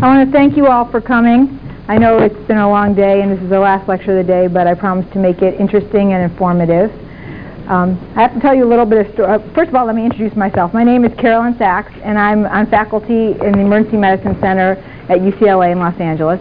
I want to thank you all for coming. I know it's been a long day and this is the last lecture of the day, but I promise to make it interesting and informative. I have to tell you a little bit of story. First of all, let me introduce myself. My name is Carolyn Sachs, and I'm on faculty in the Emergency Medicine Center at UCLA in Los Angeles.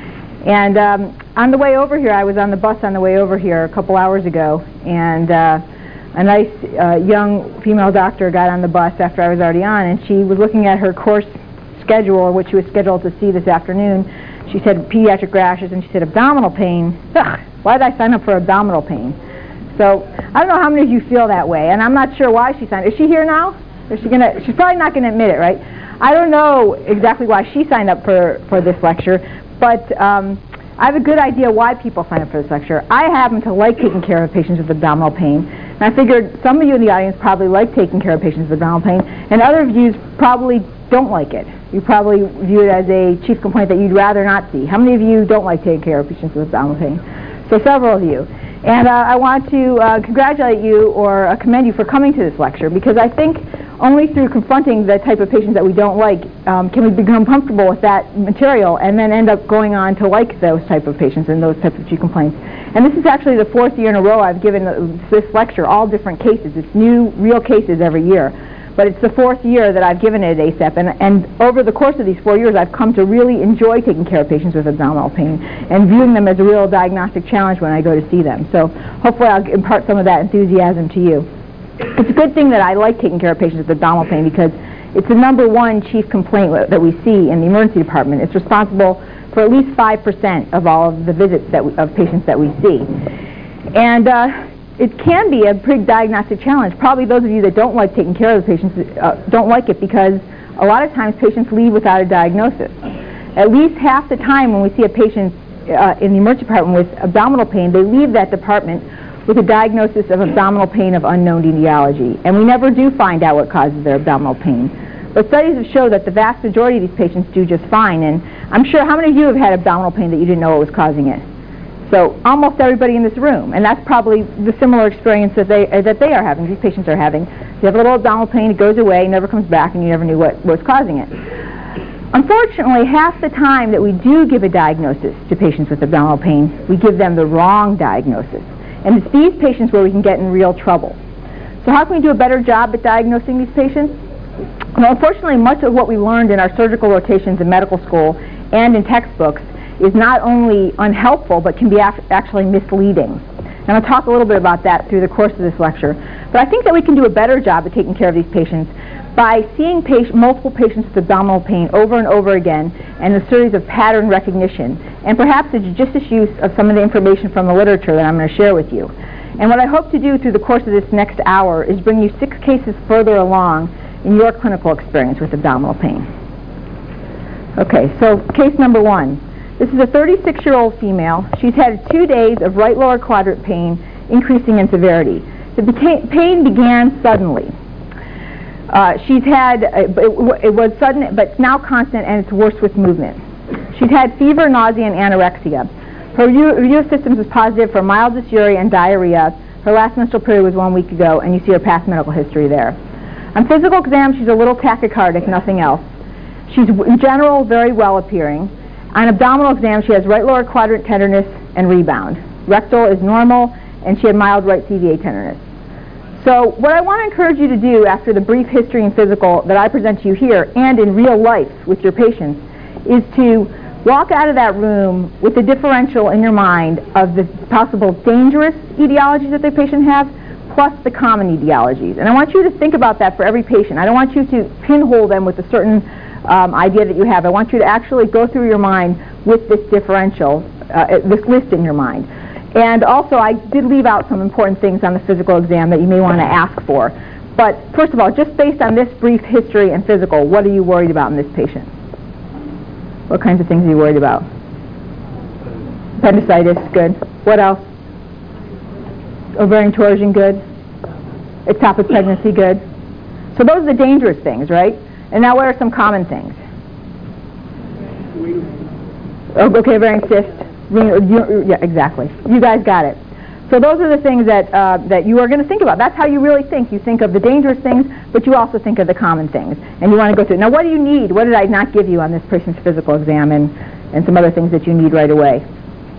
And on the way over here, I was on the bus on the way over here a couple hours ago, and a nice young female doctor got on the bus after I was already on, and she was looking at her course schedule, which she was scheduled to see this afternoon. She said pediatric rashes, and she said abdominal pain. Ugh, why did I sign up for abdominal pain? So I don't know how many of you feel that way, and I'm not sure why she signed. Is she here now? Is she gonna? She's probably not going to admit it, right? I don't know exactly why she signed up for this lecture, but I have a good idea why people sign up for this lecture. I happen to like taking care of patients with abdominal pain, and I figured some of you in the audience probably like taking care of patients with abdominal pain, and other of you probably don't like it. You probably view it as a chief complaint that you'd rather not see. How many of you don't like taking care of patients with abdominal pain? So several of you. And I want to congratulate you or commend you for coming to this lecture, because I think only through confronting the type of patients that we don't like can we become comfortable with that material and then end up going on to like those type of patients and those types of chief complaints. And this is actually the 4th year in a row I've given this lecture, all different cases. It's new, real cases every year. But it's the 4th year that I've given it at ACEP, and over the course of these 4 years, I've come to really enjoy taking care of patients with abdominal pain and viewing them as a real diagnostic challenge when I go to see them. So hopefully I'll impart some of that enthusiasm to you. It's a good thing that I like taking care of patients with abdominal pain, because it's the #1 chief complaint that we see in the emergency department. It's responsible for at least 5% of all of the visits of patients that we see. And it can be a big diagnostic challenge. Probably those of you that don't like taking care of the patients don't like it because a lot of times patients leave without a diagnosis. At least half the time when we see a patient in the emergency department with abdominal pain, they leave that department with a diagnosis of abdominal pain of unknown etiology. And we never do find out what causes their abdominal pain. But studies have shown that the vast majority of these patients do just fine. And I'm sure, how many of you have had abdominal pain that you didn't know what was causing it? So almost everybody in this room, and that's probably the similar experience that they are having, these patients are having. You have a little abdominal pain, it goes away, never comes back, and you never knew what was causing it. Unfortunately, half the time that we do give a diagnosis to patients with abdominal pain, we give them the wrong diagnosis. And it's these patients where we can get in real trouble. So how can we do a better job at diagnosing these patients? Well, unfortunately, much of what we learned in our surgical rotations in medical school and in textbooks is not only unhelpful, but can be actually misleading. And I'll talk a little bit about that through the course of this lecture. But I think that we can do a better job at taking care of these patients by seeing multiple patients with abdominal pain over and over again, and a series of pattern recognition, and perhaps the judicious use of some of the information from the literature that I'm going to share with you. And what I hope to do through the course of this next hour is bring you 6 cases further along in your clinical experience with abdominal pain. Okay, so case #1. This is a 36-year-old female. She's had 2 days of right lower quadrant pain, increasing in severity. The pain began suddenly. She's had, it was sudden, but it's now constant, and it's worse with movement. She's had fever, nausea, and anorexia. Her review of systems was positive for mild dysuria and diarrhea. Her last menstrual period was 1 week ago, and you see her past medical history there. On physical exam, she's a little tachycardic, nothing else. She's, in general, very well appearing. On abdominal exam, she has right lower quadrant tenderness and rebound. Rectal is normal, and she had mild right CVA tenderness. So what I want to encourage you to do after the brief history and physical that I present to you here and in real life with your patients is to walk out of that room with the differential in your mind of the possible dangerous etiologies that the patient has plus the common etiologies. And I want you to think about that for every patient. I don't want you to pinhole them with a certain idea that you have. I want you to actually go through your mind with this differential, this list in your mind. And also, I did leave out some important things on the physical exam that you may want to ask for. But first of all, just based on this brief history and physical, what are you worried about in this patient? What kinds of things are you worried about? Appendicitis, good. What else? Ovarian torsion, good. Ectopic pregnancy, good. So those are the dangerous things, right? And now what are some common things? Oh, okay, ovarian cyst. Yeah, exactly. You guys got it. So those are the things that you are going to think about. That's how you really think. You think of the dangerous things, but you also think of the common things. And you want to go through. Now, what do you need? What did I not give you on this patient's physical exam and some other things that you need right away?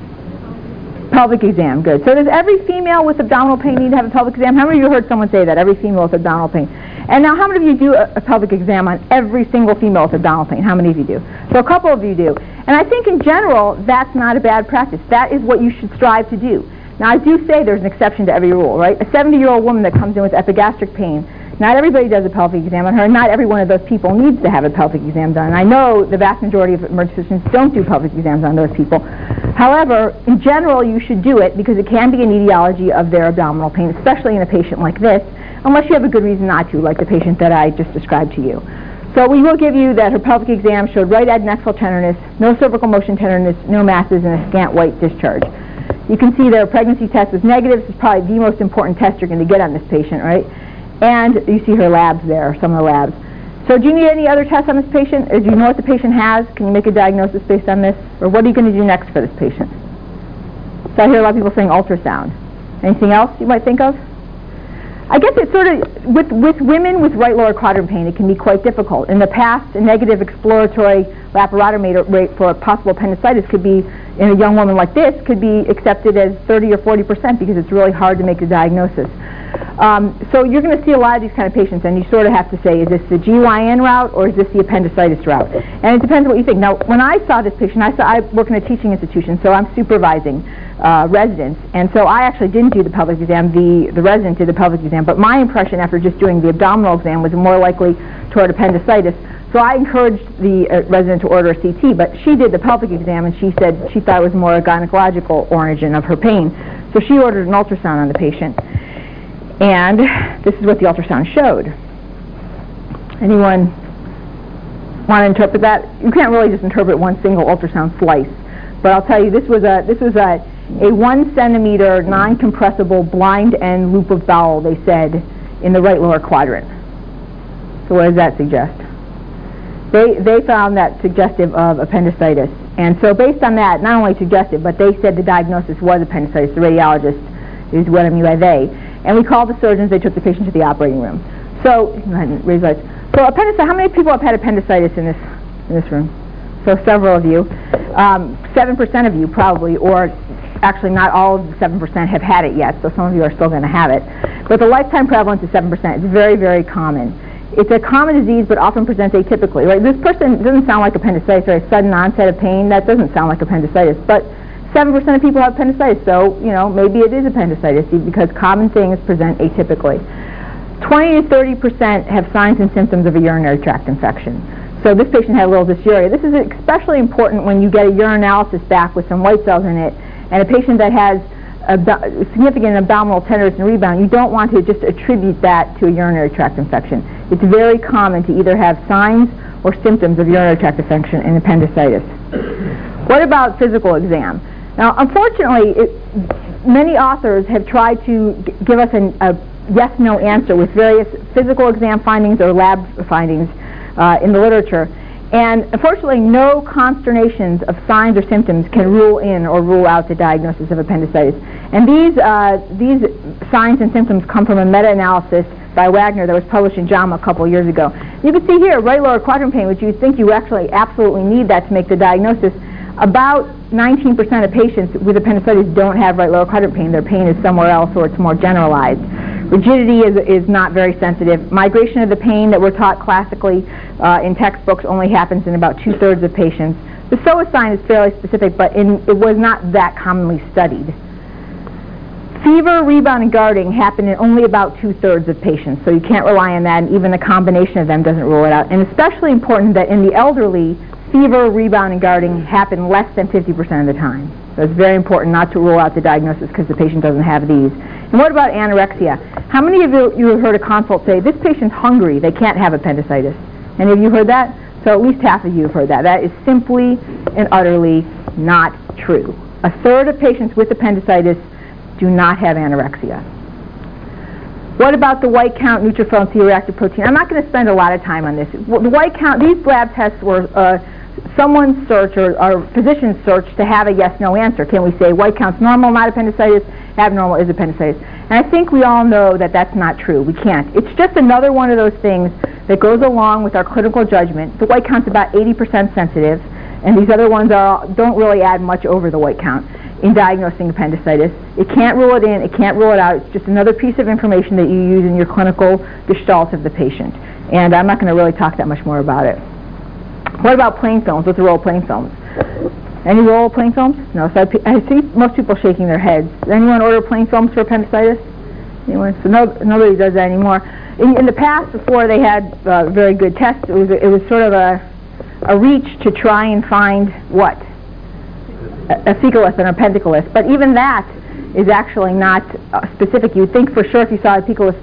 Pelvic exam, good. So does every female with abdominal pain need to have a pelvic exam? How many of you heard someone say that, every female with abdominal pain? And now how many of you do a pelvic exam on every single female with abdominal pain? How many of you do? So a couple of you do. And I think in general, that's not a bad practice. That is what you should strive to do. Now I do say there's an exception to every rule, right? A 70-year-old woman that comes in with epigastric pain, not everybody does a pelvic exam on her, and not every one of those people needs to have a pelvic exam done. And I know the vast majority of emergency physicians don't do pelvic exams on those people. However, in general, you should do it because it can be an etiology of their abdominal pain, especially in a patient like this, unless you have a good reason not to, like the patient that I just described to you. So we will give you that her pelvic exam showed right adnexal tenderness, no cervical motion tenderness, no masses, and a scant white discharge. You can see their pregnancy test was negative. This is probably the most important test you're going to get on this patient, right? And you see her labs there, some of the labs. So do you need any other tests on this patient? Or do you know what the patient has? Can you make a diagnosis based on this? Or what are you going to do next for this patient? So I hear a lot of people saying ultrasound. Anything else you might think of? I guess it's sort of, with women with right lower quadrant pain, it can be quite difficult. In the past, a negative exploratory laparotomy rate for a possible appendicitis could be, in a young woman like this, could be accepted as 30 or 40% because it's really hard to make a diagnosis. So you're going to see a lot of these kind of patients, and you sort of have to say, is this the GYN route or is this the appendicitis route? And it depends on what you think. Now, when I saw this patient, I work in a teaching institution, so I'm supervising residents, and so I actually didn't do the pelvic exam. The resident did the pelvic exam, but my impression after just doing the abdominal exam was more likely toward appendicitis. So I encouraged the resident to order a CT, but she did the pelvic exam, and she said she thought it was more a gynecological origin of her pain. So she ordered an ultrasound on the patient. And this is what the ultrasound showed. Anyone want to interpret that? You can't really just interpret one single ultrasound slice, but I'll tell you this was a 1 centimeter non-compressible blind end loop of bowel, they said, in the right lower quadrant. So what does that suggest? They found that suggestive of appendicitis, and so based on that, not only suggestive, but they said the diagnosis was appendicitis. The radiologist is what I mean by they. And we called the surgeons. They took the patient to the operating room. So, go ahead and raise lights. So appendicitis. How many people have had appendicitis in this room? So several of you. 7% of you probably, or actually not all of the 7% have had it yet. So some of you are still going to have it. But the lifetime prevalence is 7%. It's very, very common. It's a common disease, but often presents atypically. Right? This person doesn't sound like appendicitis or a sudden onset of pain. That doesn't sound like appendicitis, but 7% of people have appendicitis, so maybe it is appendicitis because common things present atypically. 20 to 30% have signs and symptoms of a urinary tract infection. So this patient had a little dysuria. This is especially important when you get a urinalysis back with some white cells in it, and a patient that has significant abdominal tenderness and rebound. You don't want to just attribute that to a urinary tract infection. It's very common to either have signs or symptoms of urinary tract infection and appendicitis. What about physical exam? Now, unfortunately, many authors have tried to give us a yes-no answer with various physical exam findings or lab findings in the literature. And unfortunately, no consternations of signs or symptoms can rule in or rule out the diagnosis of appendicitis. And these signs and symptoms come from a meta-analysis by Wagner that was published in JAMA a couple years ago. You can see here, right lower quadrant pain, which you think you actually absolutely need that to make the diagnosis. About 19% of patients with appendicitis don't have right lower quadrant pain. Their pain is somewhere else or it's more generalized. Rigidity is not very sensitive. Migration of the pain that we're taught classically in textbooks only happens in about 2/3 of patients. The psoas sign is fairly specific, but it was not that commonly studied. Fever, rebound, and guarding happen in only about 2/3 of patients, so you can't rely on that, and even the combination of them doesn't rule it out. And especially important that in the elderly, fever, rebound, and guarding happen less than 50% of the time. So it's very important not to rule out the diagnosis because the patient doesn't have these. And what about anorexia? How many of you have heard a consult say, this patient's hungry, they can't have appendicitis? Any of you heard that? So at least half of you have heard that. That is simply and utterly not true. 1/3 of patients with appendicitis do not have anorexia. What about the white count, neutrophil, and C-reactive protein? I'm not going to spend a lot of time on this. The white count, these lab tests were someone's search or physician's search to have a yes-no answer. Can we say white count's normal, not appendicitis? abnormal is appendicitis. And I think we all know that that's not true. We can't. It's just another one of those things that goes along with our clinical judgment. The white count's about 80% sensitive, and these other ones don't really add much over the white count in diagnosing appendicitis. It can't rule it in, it can't rule it out. It's just another piece of information that you use in your clinical gestalt of the patient. And I'm not going to really talk that much more about it. What about plain films? What's the role of plain films? Any role of plain films? No. So I see most people shaking their heads. Does anyone order plain films for appendicitis? Anyone? So nobody does that anymore. In the past, before they had very good tests, it was sort of a reach to try and find what? A fecalith and appendicillus, but even that is actually not specific. You'd think for sure if you saw a fecalith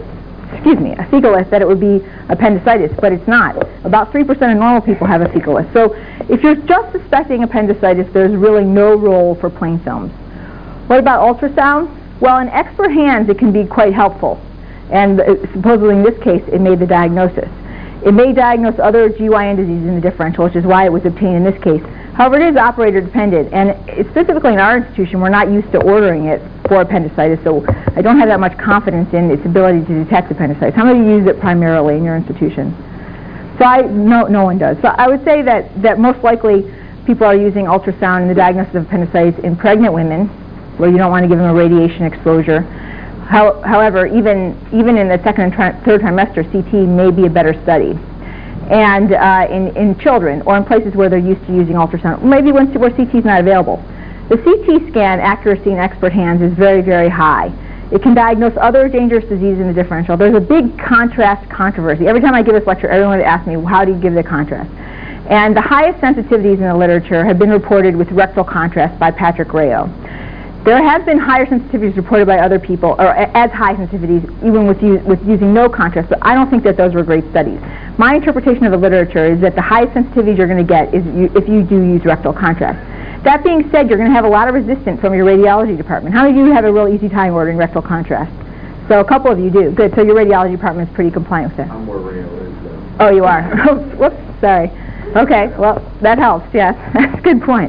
that it would be appendicitis, but it's not. About 3% of normal people have a fecalith. So if you're just suspecting appendicitis, there's really no role for plain films. What about ultrasound? Well, in expert hands, it can be quite helpful, and supposedly in this case, it made the diagnosis. It may diagnose other GYN diseases in the differential, which is why it was obtained in this case. However, it is operator dependent, and specifically in our institution, we're not used to ordering it for appendicitis, so I don't have that much confidence in its ability to detect appendicitis. How many use it primarily in your institution? So no one does. So I would say that most likely people are using ultrasound in the diagnosis of appendicitis in pregnant women, where you don't want to give them a radiation exposure. However, even in the second and third trimester, CT may be a better study. And in children, or in places where they're used to using ultrasound, maybe where CT is not available. The CT scan accuracy in expert hands is very, very high. It can diagnose other dangerous diseases in the differential. There's a big contrast controversy. Every time I give this lecture, everyone asks me, how do you give the contrast? And the highest sensitivities in the literature have been reported with rectal contrast by Patrick Rayo. There have been higher sensitivities reported by other people, or as high sensitivities, even with using no contrast, but I don't think that those were great studies. My interpretation of the literature is that the highest sensitivities you're going to get is if you do use rectal contrast. That being said, you're going to have a lot of resistance from your radiology department. How many of you have a real easy time ordering rectal contrast? So a couple of you do. Good. So your radiology department is pretty compliant with that. I'm more radiologist. Oh, you are? Whoops, sorry. Okay, well, that helps, yes. That's a good point.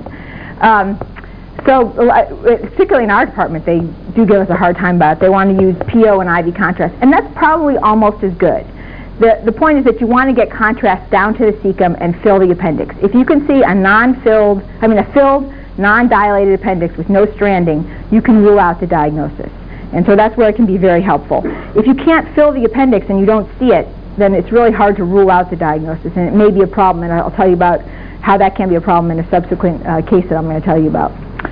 So particularly in our department, they do give us a hard time about it. They want to use PO and IV contrast, and that's probably almost as good. The point is that you want to get contrast down to the cecum and fill the appendix. If you can see a filled, non-dilated appendix with no stranding, you can rule out the diagnosis. And so that's where it can be very helpful. If you can't fill the appendix and you don't see it, then it's really hard to rule out the diagnosis, and it may be a problem, and I'll tell you about how that can be a problem in a subsequent case that I'm going to tell you about.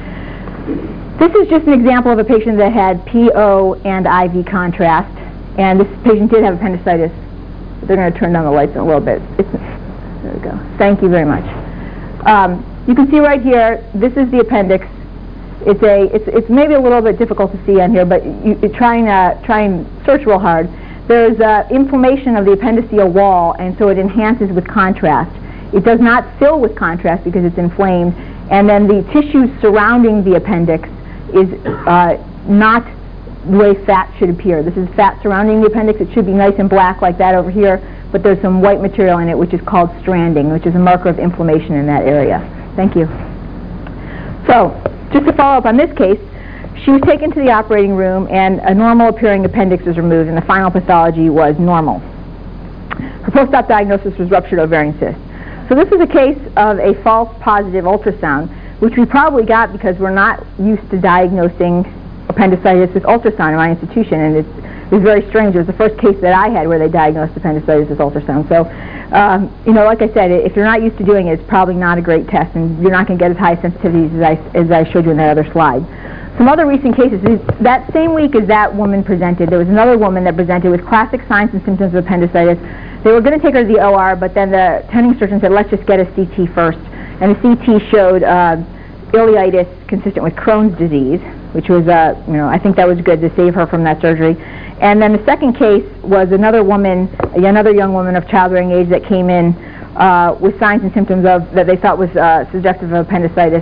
This is just an example of a patient that had PO and IV contrast, and this patient did have appendicitis. They're going to turn down the lights a little bit. There we go. Thank you very much. You can see right here, this is the appendix. It's maybe a little bit difficult to see on here, but you try and search real hard. There's inflammation of the appendiceal wall, and so it enhances with contrast. It does not fill with contrast because it's inflamed, and then the tissue surrounding the appendix is not the way fat should appear. This is fat surrounding the appendix. It should be nice and black like that over here, but there's some white material in it which is called stranding, which is a marker of inflammation in that area. Thank you. So, just to follow up on this case, she was taken to the operating room and a normal appearing appendix was removed and the final pathology was normal. Her post-op diagnosis was ruptured ovarian cyst. So this is a case of a false positive ultrasound, which we probably got because we're not used to diagnosing appendicitis with ultrasound in my institution, and it was very strange. It was the first case that I had where they diagnosed appendicitis with ultrasound. So, like I said, if you're not used to doing it, it's probably not a great test, and you're not going to get as high sensitivities as I showed you in that other slide. Some other recent cases, that same week as that woman presented, there was another woman that presented with classic signs and symptoms of appendicitis. They were going to take her to the OR, but then the attending surgeon said, let's just get a CT first. And the CT showed ileitis consistent with Crohn's disease, which was, I think that was good to save her from that surgery. And then the second case was another woman, another young woman of childbearing age that came in with signs and symptoms that they thought was suggestive of appendicitis.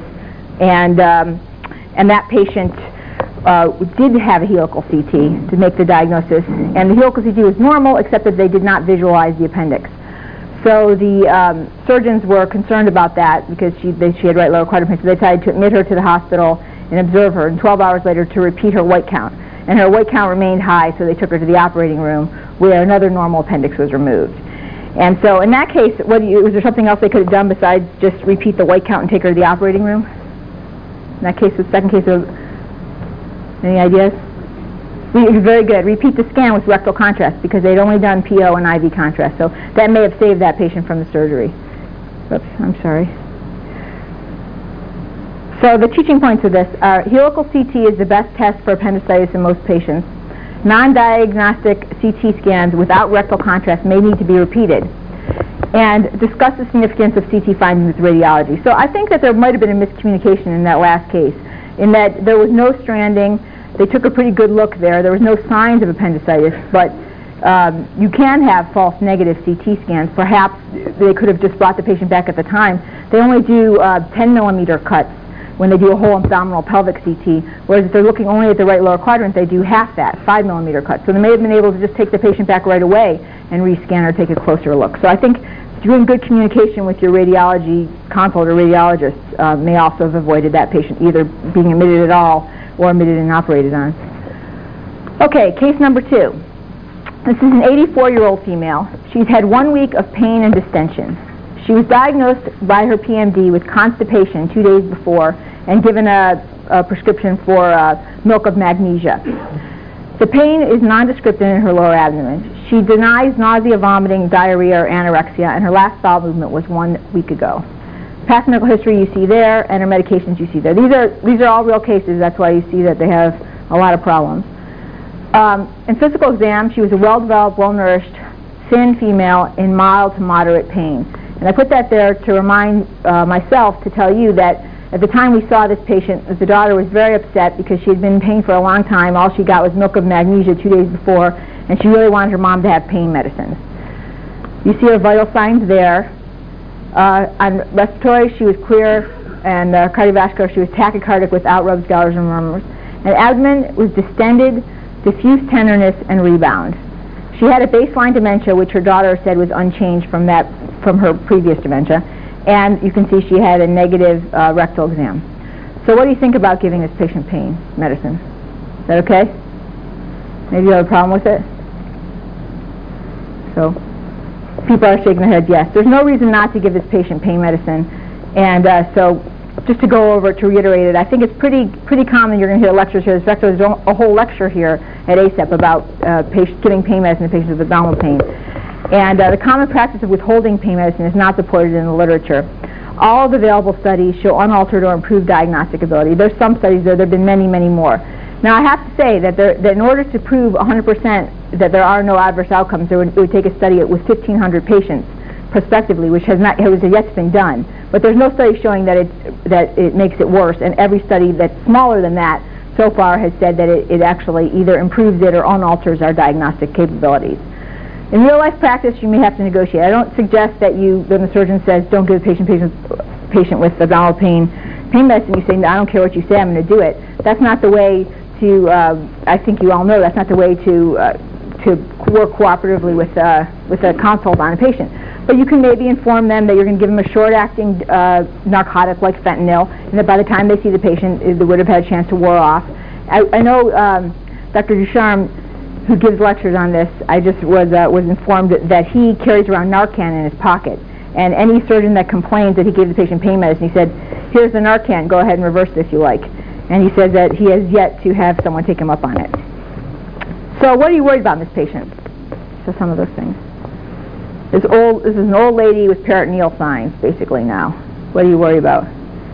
And that patient did have a helical CT to make the diagnosis, and the helical CT was normal except that they did not visualize the appendix. So the surgeons were concerned about that because she had right lower quadrant pain, so they decided to admit her to the hospital and observe her, and 12 hours later to repeat her white count. And her white count remained high, so they took her to the operating room where another normal appendix was removed. And so in that case, was there something else they could have done besides just repeat the white count and take her to the operating room? In that case, the second case, any ideas? Very good. Repeat the scan with rectal contrast because they'd only done PO and IV contrast. So that may have saved that patient from the surgery. Oops, I'm sorry. So the teaching points of this are helical CT is the best test for appendicitis in most patients. Non-diagnostic CT scans without rectal contrast may need to be repeated. And discuss the significance of CT findings with radiology. So I think that there might have been a miscommunication in that last case, in that there was no stranding. They took a pretty good look there. There was no signs of appendicitis, but you can have false negative CT scans. Perhaps they could have just brought the patient back at the time. They only do 10 millimeter cuts when they do a whole abdominal pelvic CT, whereas if they're looking only at the right lower quadrant, they do half that, 5 millimeter cuts. So they may have been able to just take the patient back right away and rescan or take a closer look. So I think doing good communication with your radiology consult or radiologist may also have avoided that patient either being admitted at all or admitted and operated on. Okay, case number 2. This is an 84-year-old female. She's had 1 week of pain and distension. She was diagnosed by her PMD with constipation 2 days before and given a prescription for milk of magnesia. The pain is nondescript in her lower abdomen. She denies nausea, vomiting, diarrhea, or anorexia, and her last bowel movement was 1 week ago. Past medical history you see there, and her medications you see there. These are all real cases. That's why you see that they have a lot of problems. In physical exam, she was a well-developed, well-nourished, thin female in mild to moderate pain. And I put that there to remind myself to tell you that at the time we saw this patient, the daughter was very upset because she had been in pain for a long time. All she got was milk of magnesia 2 days before, and she really wanted her mom to have pain medicines. You see her vital signs there. On respiratory, she was clear, and cardiovascular, she was tachycardic without rubs, gallers, and murmurs. And abdomen was distended, diffuse tenderness, and rebound. She had a baseline dementia, which her daughter said was unchanged from her previous dementia, and you can see she had a negative rectal exam. So what do you think about giving this patient pain medicine? Is that okay? Maybe you have a problem with it? So people are shaking their heads yes. There's no reason not to give this patient pain medicine, and so just to go over it, to reiterate it, I think it's pretty common. You're going to hear lectures here. There's a whole lecture here at ACEP about giving pain medicine to patients with abdominal pain. And the common practice of withholding pain medicine is not supported in the literature. All of the available studies show unaltered or improved diagnostic ability. There's some studies there. There have been many, many more. Now, I have to say that in order to prove 100% that there are no adverse outcomes, it would take a study with 1,500 patients prospectively, which has yet been done. But there's no study showing that it makes it worse, and every study that's smaller than that so far has said that it actually either improves it or unalters our diagnostic capabilities. In real-life practice, you may have to negotiate. I don't suggest that when the surgeon says, don't give the patient with abdominal pain medicine, you say, no, I don't care what you say, I'm going to do it. That's not the way to, I think you all know, that's not the way to work cooperatively with a consult on a patient. But you can maybe inform them that you're going to give them a short-acting narcotic like fentanyl, and that by the time they see the patient, they would have had a chance to wear off. I know Dr. Ducharme, who gives lectures on this, I just was informed that he carries around Narcan in his pocket. And any surgeon that complains that he gave the patient pain medicine, he said, here's the Narcan, go ahead and reverse it if you like. And he says that he has yet to have someone take him up on it. So what are you worried about in this patient? So some of those things. This is an old lady with peritoneal signs, basically now. What do you worry about?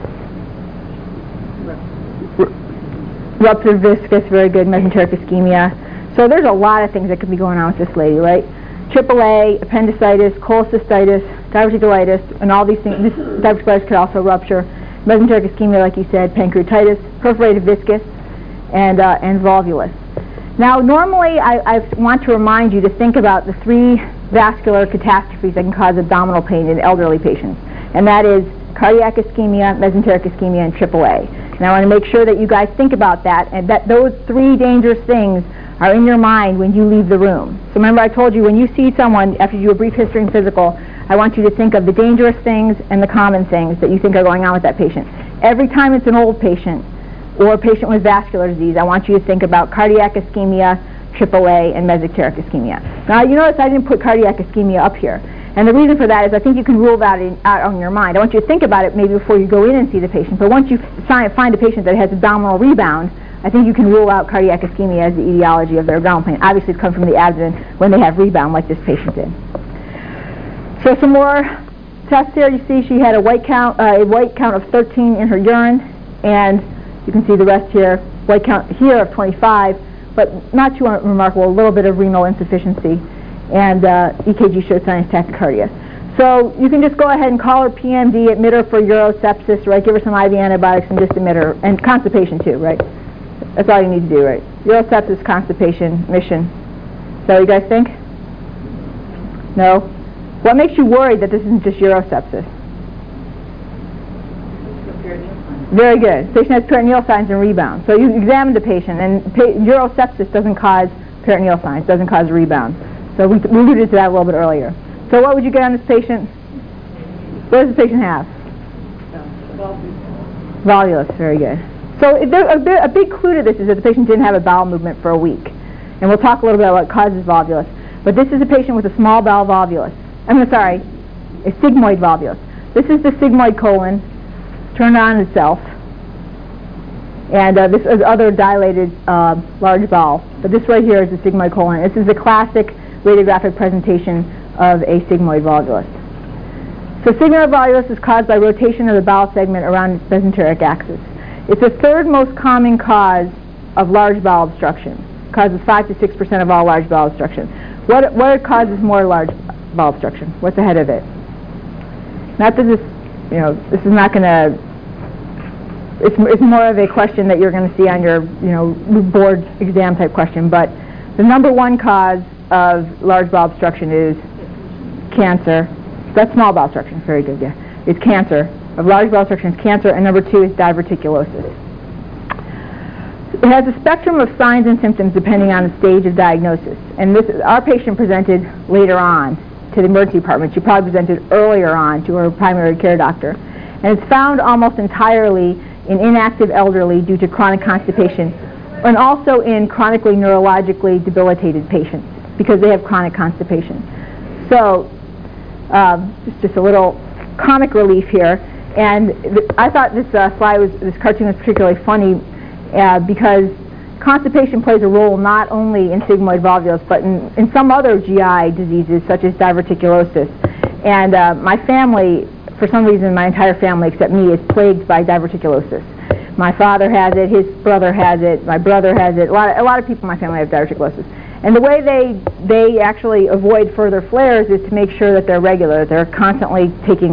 Ruptured viscus, very good, mesenteric ischemia. So there's a lot of things that could be going on with this lady, right? AAA, appendicitis, cholecystitis, diverticulitis, and all these things. This diverticulitis could also rupture. Mesenteric ischemia, like you said, pancreatitis, perforated viscus, and volvulus. Now, normally, I want to remind you to think about the 3 vascular catastrophes that can cause abdominal pain in elderly patients, and that is cardiac ischemia, mesenteric ischemia, and AAA. Now, I want to make sure that you guys think about that, and that those 3 dangerous things are in your mind when you leave the room. So remember, I told you when you see someone, after you do a brief history and physical, I want you to think of the dangerous things and the common things that you think are going on with that patient. Every time it's an old patient, or a patient with vascular disease, I want you to think about cardiac ischemia, AAA, and mesenteric ischemia. Now, you notice I didn't put cardiac ischemia up here. And the reason for that is I think you can rule that out on your mind. I want you to think about it maybe before you go in and see the patient. But once you find a patient that has abdominal rebound, I think you can rule out cardiac ischemia as the etiology of their abdominal pain. Obviously, it's come from the abdomen when they have rebound like this patient did. So some more tests here. You see she had a white count of 13 in her urine, and you can see the rest here. White count here of 25, but not too remarkable. A little bit of renal insufficiency, and EKG showed signs of tachycardia. So you can just go ahead and call her PMD, admit her for urosepsis, right? Give her some IV antibiotics and just admit her, and constipation too, right? That's all you need to do, right? Urosepsis, constipation, admission. Is that what you guys think? No? What makes you worried that this isn't just urosepsis? Very good. The patient has peritoneal signs and rebound. So you examine the patient, and urosepsis doesn't cause peritoneal signs, doesn't cause rebound. So we alluded to that a little bit earlier. So what would you get on this patient? What does this patient have? Volvulus. Very good. So a big clue to this is that the patient didn't have a bowel movement for a week. And we'll talk a little bit about what causes volvulus. But this is a patient with a small bowel volvulus. A sigmoid volvulus. This is the sigmoid colon turned on itself. And this is other dilated large bowel. But this right here is the sigmoid colon. This is a classic radiographic presentation of a sigmoid volvulus. So sigmoid volvulus is caused by rotation of the bowel segment around its mesenteric axis. It's the third most common cause of large bowel obstruction. It causes 5 to 6% of all large bowel obstruction. What causes more large bowel obstruction? What's ahead of it? Not that this is not going to. It's more of a question that you're going to see on your board exam type question. But the number one cause of large bowel obstruction is cancer. That's small bowel obstruction. Very good. Yeah, it's cancer. Of large bowel obstruction is cancer, and number 2 is diverticulosis. It has a spectrum of signs and symptoms depending on the stage of diagnosis. And our patient presented later on to the emergency department. She probably presented earlier on to her primary care doctor. And it's found almost entirely in inactive elderly due to chronic constipation, and also in chronically neurologically debilitated patients because they have chronic constipation. So just a little comic relief here. And I thought this cartoon was particularly funny because constipation plays a role not only in sigmoid volvulus but in some other GI diseases such as diverticulosis. And my family, for some reason, my entire family except me is plagued by diverticulosis. My father has it, his brother has it, my brother has it. A lot of people in my family have diverticulosis. And the way they actually avoid further flares is to make sure that they're regular. They're constantly taking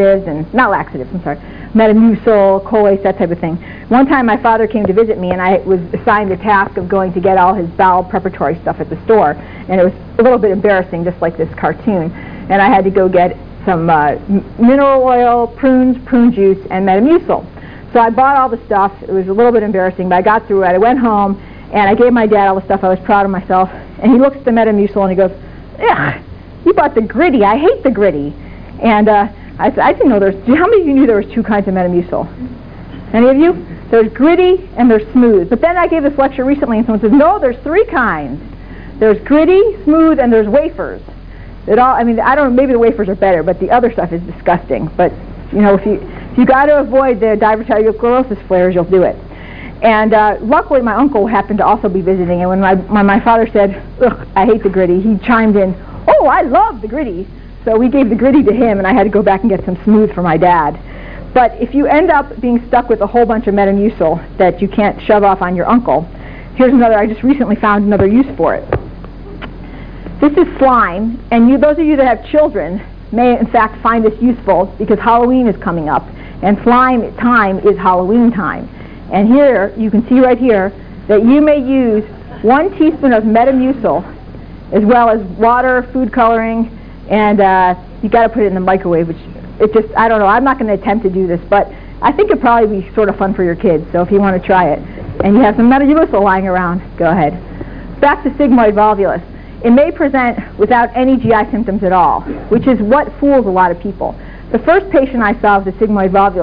Metamucil, Colace, that type of thing. One time my father came to visit me and I was assigned the task of going to get all his bowel preparatory stuff at the store. And it was a little bit embarrassing, just like this cartoon. And I had to go get some mineral oil, prunes, prune juice, and Metamucil. So I bought all the stuff. It was a little bit embarrassing, but I got through it. I went home and I gave my dad all the stuff. I was proud of myself. And he looks at the Metamucil and he goes, "Ugh, you bought the gritty. I hate the gritty." And I said, "I didn't know how many of you knew there was 2 kinds of Metamucil? Any of you? There's gritty and there's smooth." But then I gave this lecture recently and someone said, "No, there's 3 kinds. There's gritty, smooth, and there's wafers." I don't know, maybe the wafers are better, but the other stuff is disgusting. But if you got to avoid the diverticulosis flares, you'll do it. And luckily, my uncle happened to also be visiting, and when my father said, "Ugh, I hate the gritty," he chimed in, "Oh, I love the gritty." So we gave the gritty to him, and I had to go back and get some smooth for my dad. But if you end up being stuck with a whole bunch of Metamucil that you can't shove off on your uncle, here's another. I just recently found another use for it. This is slime, and those of you that have children may in fact find this useful because Halloween is coming up, and slime time is Halloween time. And here, you can see right here, that you may use 1 teaspoon of Metamucil as well as water, food coloring, and you got to put it in the microwave, which I don't know, I'm not going to attempt to do this, but I think it'd probably be sort of fun for your kids, so if you want to try it, and you have some Metamucil lying around, go ahead. Back to sigmoid volvulus. It may present without any GI symptoms at all, which is what fools a lot of people. The first patient I saw with a sigmoid volvulus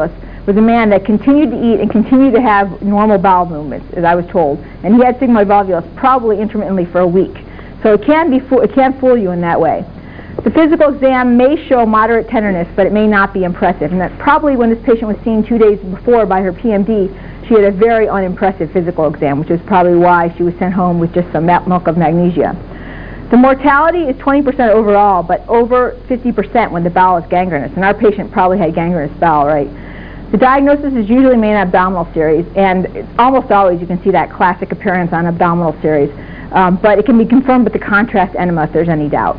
was a man that continued to eat and continued to have normal bowel movements, as I was told, and he had sigmoid volvulus probably intermittently for a week. So it can fool you in that way. The physical exam may show moderate tenderness, but it may not be impressive. And that probably when this patient was seen 2 days before by her PMD, she had a very unimpressive physical exam, which is probably why she was sent home with just some milk of magnesia. The mortality is 20% overall, but over 50% when the bowel is gangrenous. And our patient probably had gangrenous bowel, right? The diagnosis is usually main abdominal series, and almost always you can see that classic appearance on abdominal series. But it can be confirmed with the contrast enema if there's any doubt.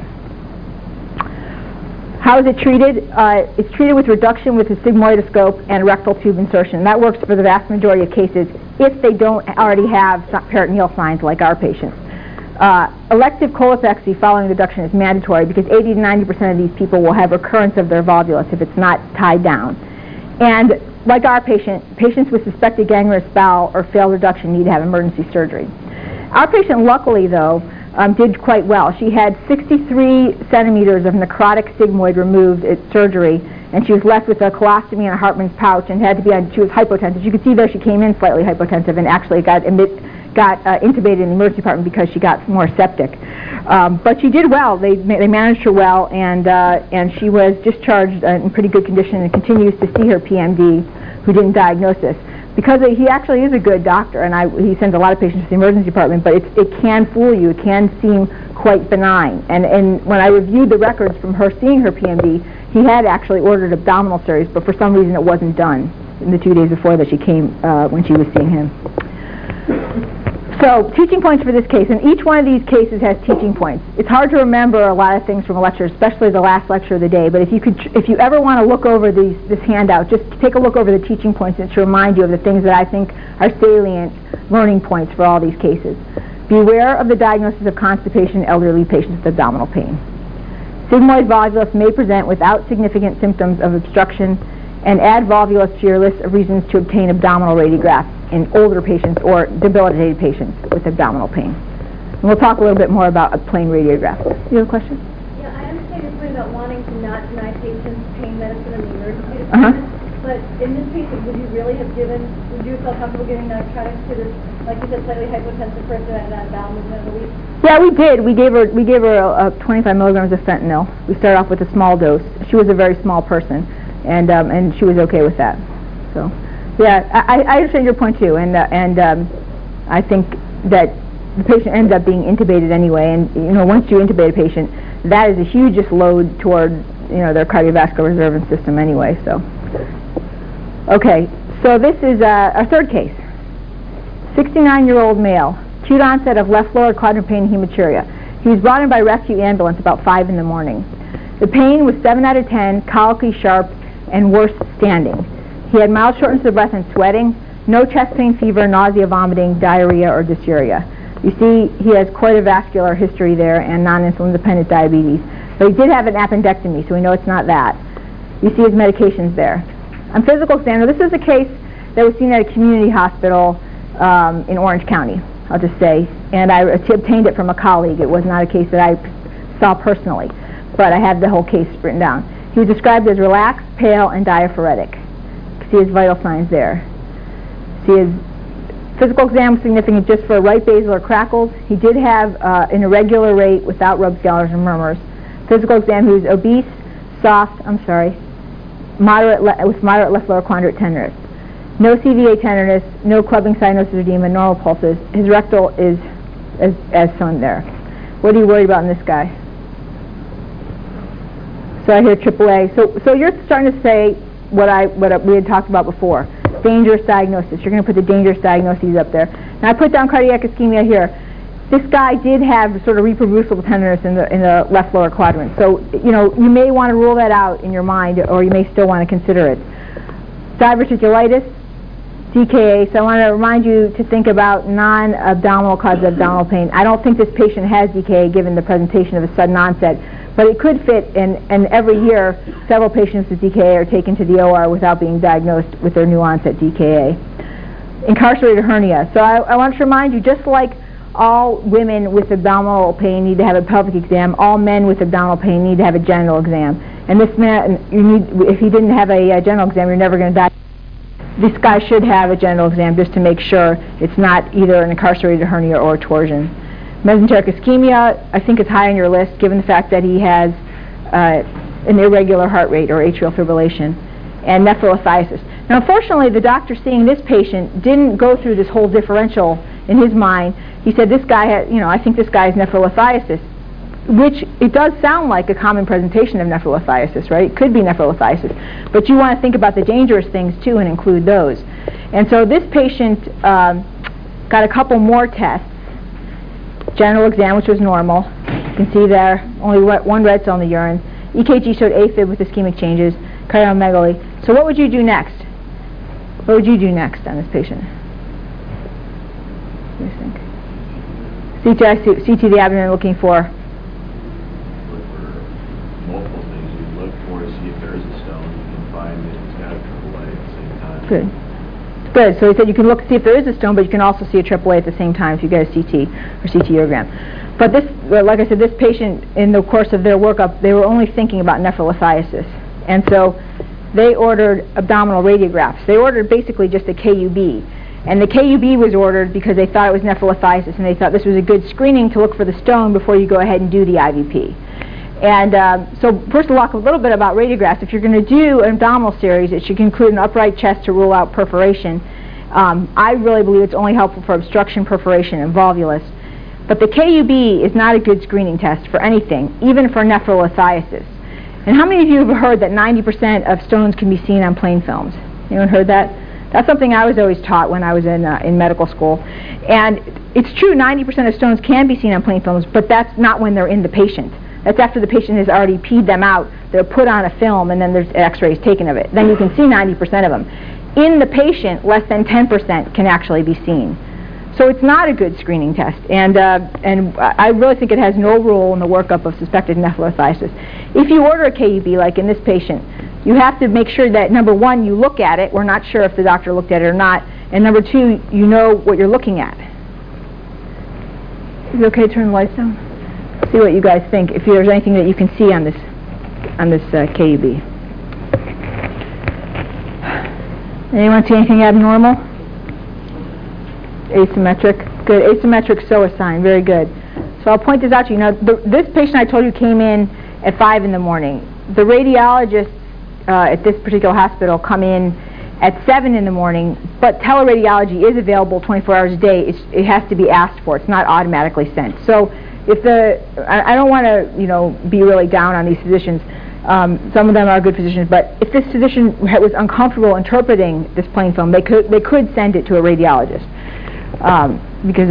How is it treated? It's treated with reduction with a sigmoidoscope and rectal tube insertion. That works for the vast majority of cases if they don't already have peritoneal signs like our patient. Elective colopexy following reduction is mandatory because 80 to 90% of these people will have recurrence of their volvulus if it's not tied down. And like our patient, patients with suspected gangrenous bowel or failed reduction need to have emergency surgery. Our patient, luckily though, did quite well. She had 63 centimeters of necrotic sigmoid removed at surgery, and she was left with a colostomy and a Hartmann's pouch, and she was hypotensive. You can see there she came in slightly hypotensive and actually got intubated in the emergency department because she got more septic. But she did well. They managed her well, and she was discharged in pretty good condition and continues to see her PMD, who didn't diagnose this. Because he actually is a good doctor, and he sends a lot of patients to the emergency department, but it can fool you. It can seem quite benign. And when I reviewed the records from her seeing her PMD, he had actually ordered abdominal series, but for some reason it wasn't done in the 2 days before that she came when she was seeing him. So, teaching points for this case, and each one of these cases has teaching points. It's hard to remember a lot of things from a lecture, especially the last lecture of the day, but if you ever want to look over this handout, just take a look over the teaching points and to remind you of the things that I think are salient learning points for all these cases. Beware of the diagnosis of constipation in elderly patients with abdominal pain. Sigmoid volvulus may present without significant symptoms of obstruction, and add volvulus to your list of reasons to obtain abdominal radiographs in older patients or debilitated patients with abdominal pain. And we'll talk a little bit more about a plain radiograph. You have a question? Yeah, I understand your point about wanting to not deny patients pain medicine in the emergency department, but in this case, would you feel comfortable giving narcotics to this, like you said, slightly hypotensive person at that bowel movement of the week? Yeah, we did. We gave her 25 milligrams of fentanyl. We started off with a small dose. She was a very small person, and she was okay with that. So, yeah, I understand your point too, and I think that the patient ends up being intubated anyway, and once you intubate a patient, that is the hugest load toward their cardiovascular reserve system anyway. So, okay, so this is our third case. 69-year-old male, acute onset of left lower quadrant pain and hematuria. He was brought in by rescue ambulance about 5 in the morning. The pain was 7 out of 10, colicky, sharp, and worse standing. He had mild shortness of breath and sweating, no chest pain, fever, nausea, vomiting, diarrhea, or dysuria. You see, he has quite a vascular history there and non-insulin dependent diabetes. But he did have an appendectomy, so we know it's not that. You see his medications there. On physical exam, this is a case that was seen at a community hospital in Orange County, I'll just say. And I obtained it from a colleague. It was not a case that I saw personally, but I have the whole case written down. He was described as relaxed, pale, and diaphoretic. You can see his vital signs there. See his physical exam was significant just for right basilar crackles. He did have an irregular rate without rub scalars and murmurs. Physical exam, he was obese, moderate with moderate left lower quadrant tenderness. No CVA tenderness, no clubbing cyanosis edema, normal pulses. His rectal is as shown there. What are you worried about in this guy? So I hear AAA. So you're starting to say what we had talked about before. Dangerous diagnosis. You're going to put the dangerous diagnoses up there. Now I put down cardiac ischemia here. This guy did have sort of reproducible tenderness in the left lower quadrant. So you may want to rule that out in your mind, or you may still want to consider it. Diverticulitis, DKA. So I want to remind you to think about non-abdominal causes of abdominal pain. I don't think this patient has DKA given the presentation of a sudden onset. But it could fit, and every year, several patients with DKA are taken to the OR without being diagnosed with their new onset DKA. Incarcerated hernia. So I want to remind you, just like all women with abdominal pain need to have a pelvic exam, all men with abdominal pain need to have a genital exam. And this man, if he didn't have a genital exam, you're never going to die. this guy should have a genital exam just to make sure it's not either an incarcerated hernia or a torsion. Mesenteric ischemia, I think, is high on your list given the fact that he has an irregular heart rate or atrial fibrillation, and nephrolithiasis. Now, unfortunately, the doctor seeing this patient didn't go through this whole differential in his mind. He said, this guy has, I think this guy has nephrolithiasis, which it does sound like a common presentation of nephrolithiasis, right? It could be nephrolithiasis, but you want to think about the dangerous things too and include those. And so this patient got a couple more tests. General exam, which was normal. You can see there, only one red cell in the urine. EKG showed AFib with ischemic changes, cardiomegaly. So what would you do next? What would you do next on this patient? What do you think? CT the abdomen, looking for? Look for multiple things. You look for to see if there is a stone. You can find that it's got a AAA at the same time. Good. Good. So he said you can look to see if there is a stone, but you can also see a AAA at the same time if you get a CT or CTogram. But this, like I said, this patient, in the course of their workup, they were only thinking about nephrolithiasis. And so they ordered abdominal radiographs. They ordered basically just a KUB. And the KUB was ordered because they thought it was nephrolithiasis, and they thought this was a good screening to look for the stone before you go ahead and do the IVP. And so first of all, a little bit about radiographs. If you're going to do an abdominal series, it should include an upright chest to rule out perforation. I really believe it's only helpful for obstruction, perforation, and volvulus. But the KUB is not a good screening test for anything, even for nephrolithiasis. And how many of you have heard that 90% of stones can be seen on plain films? Anyone heard that? That's something I was always taught when I was in medical school. And it's true, 90% of stones can be seen on plain films, but that's not when they're in the patient. That's after the patient has already peed them out. They're put on a film, and then there's x-rays taken of it. Then you can see 90% of them. In the patient, less than 10% can actually be seen. So it's not a good screening test, and I really think it has no role in the workup of suspected nephrolithiasis. If you order a KUB, like in this patient, you have to make sure that, number one, you look at it. We're not sure if the doctor looked at it or not. And number two, you know what you're looking at. Is it okay to turn the lights down? See what you guys think, if there's anything that you can see on this KUB. Anyone see anything abnormal? Asymmetric. Good. Asymmetric psoas sign. Very good. So I'll point this out to you. Now, this patient I told you came in at 5 in the morning. The radiologists at this particular hospital come in at 7 in the morning, but teleradiology is available 24 hours a day. It has to be asked for. It's not automatically sent. So if I don't want to be really down on these physicians. Some of them are good physicians, but if this physician was uncomfortable interpreting this plain film, they could send it to a radiologist. Because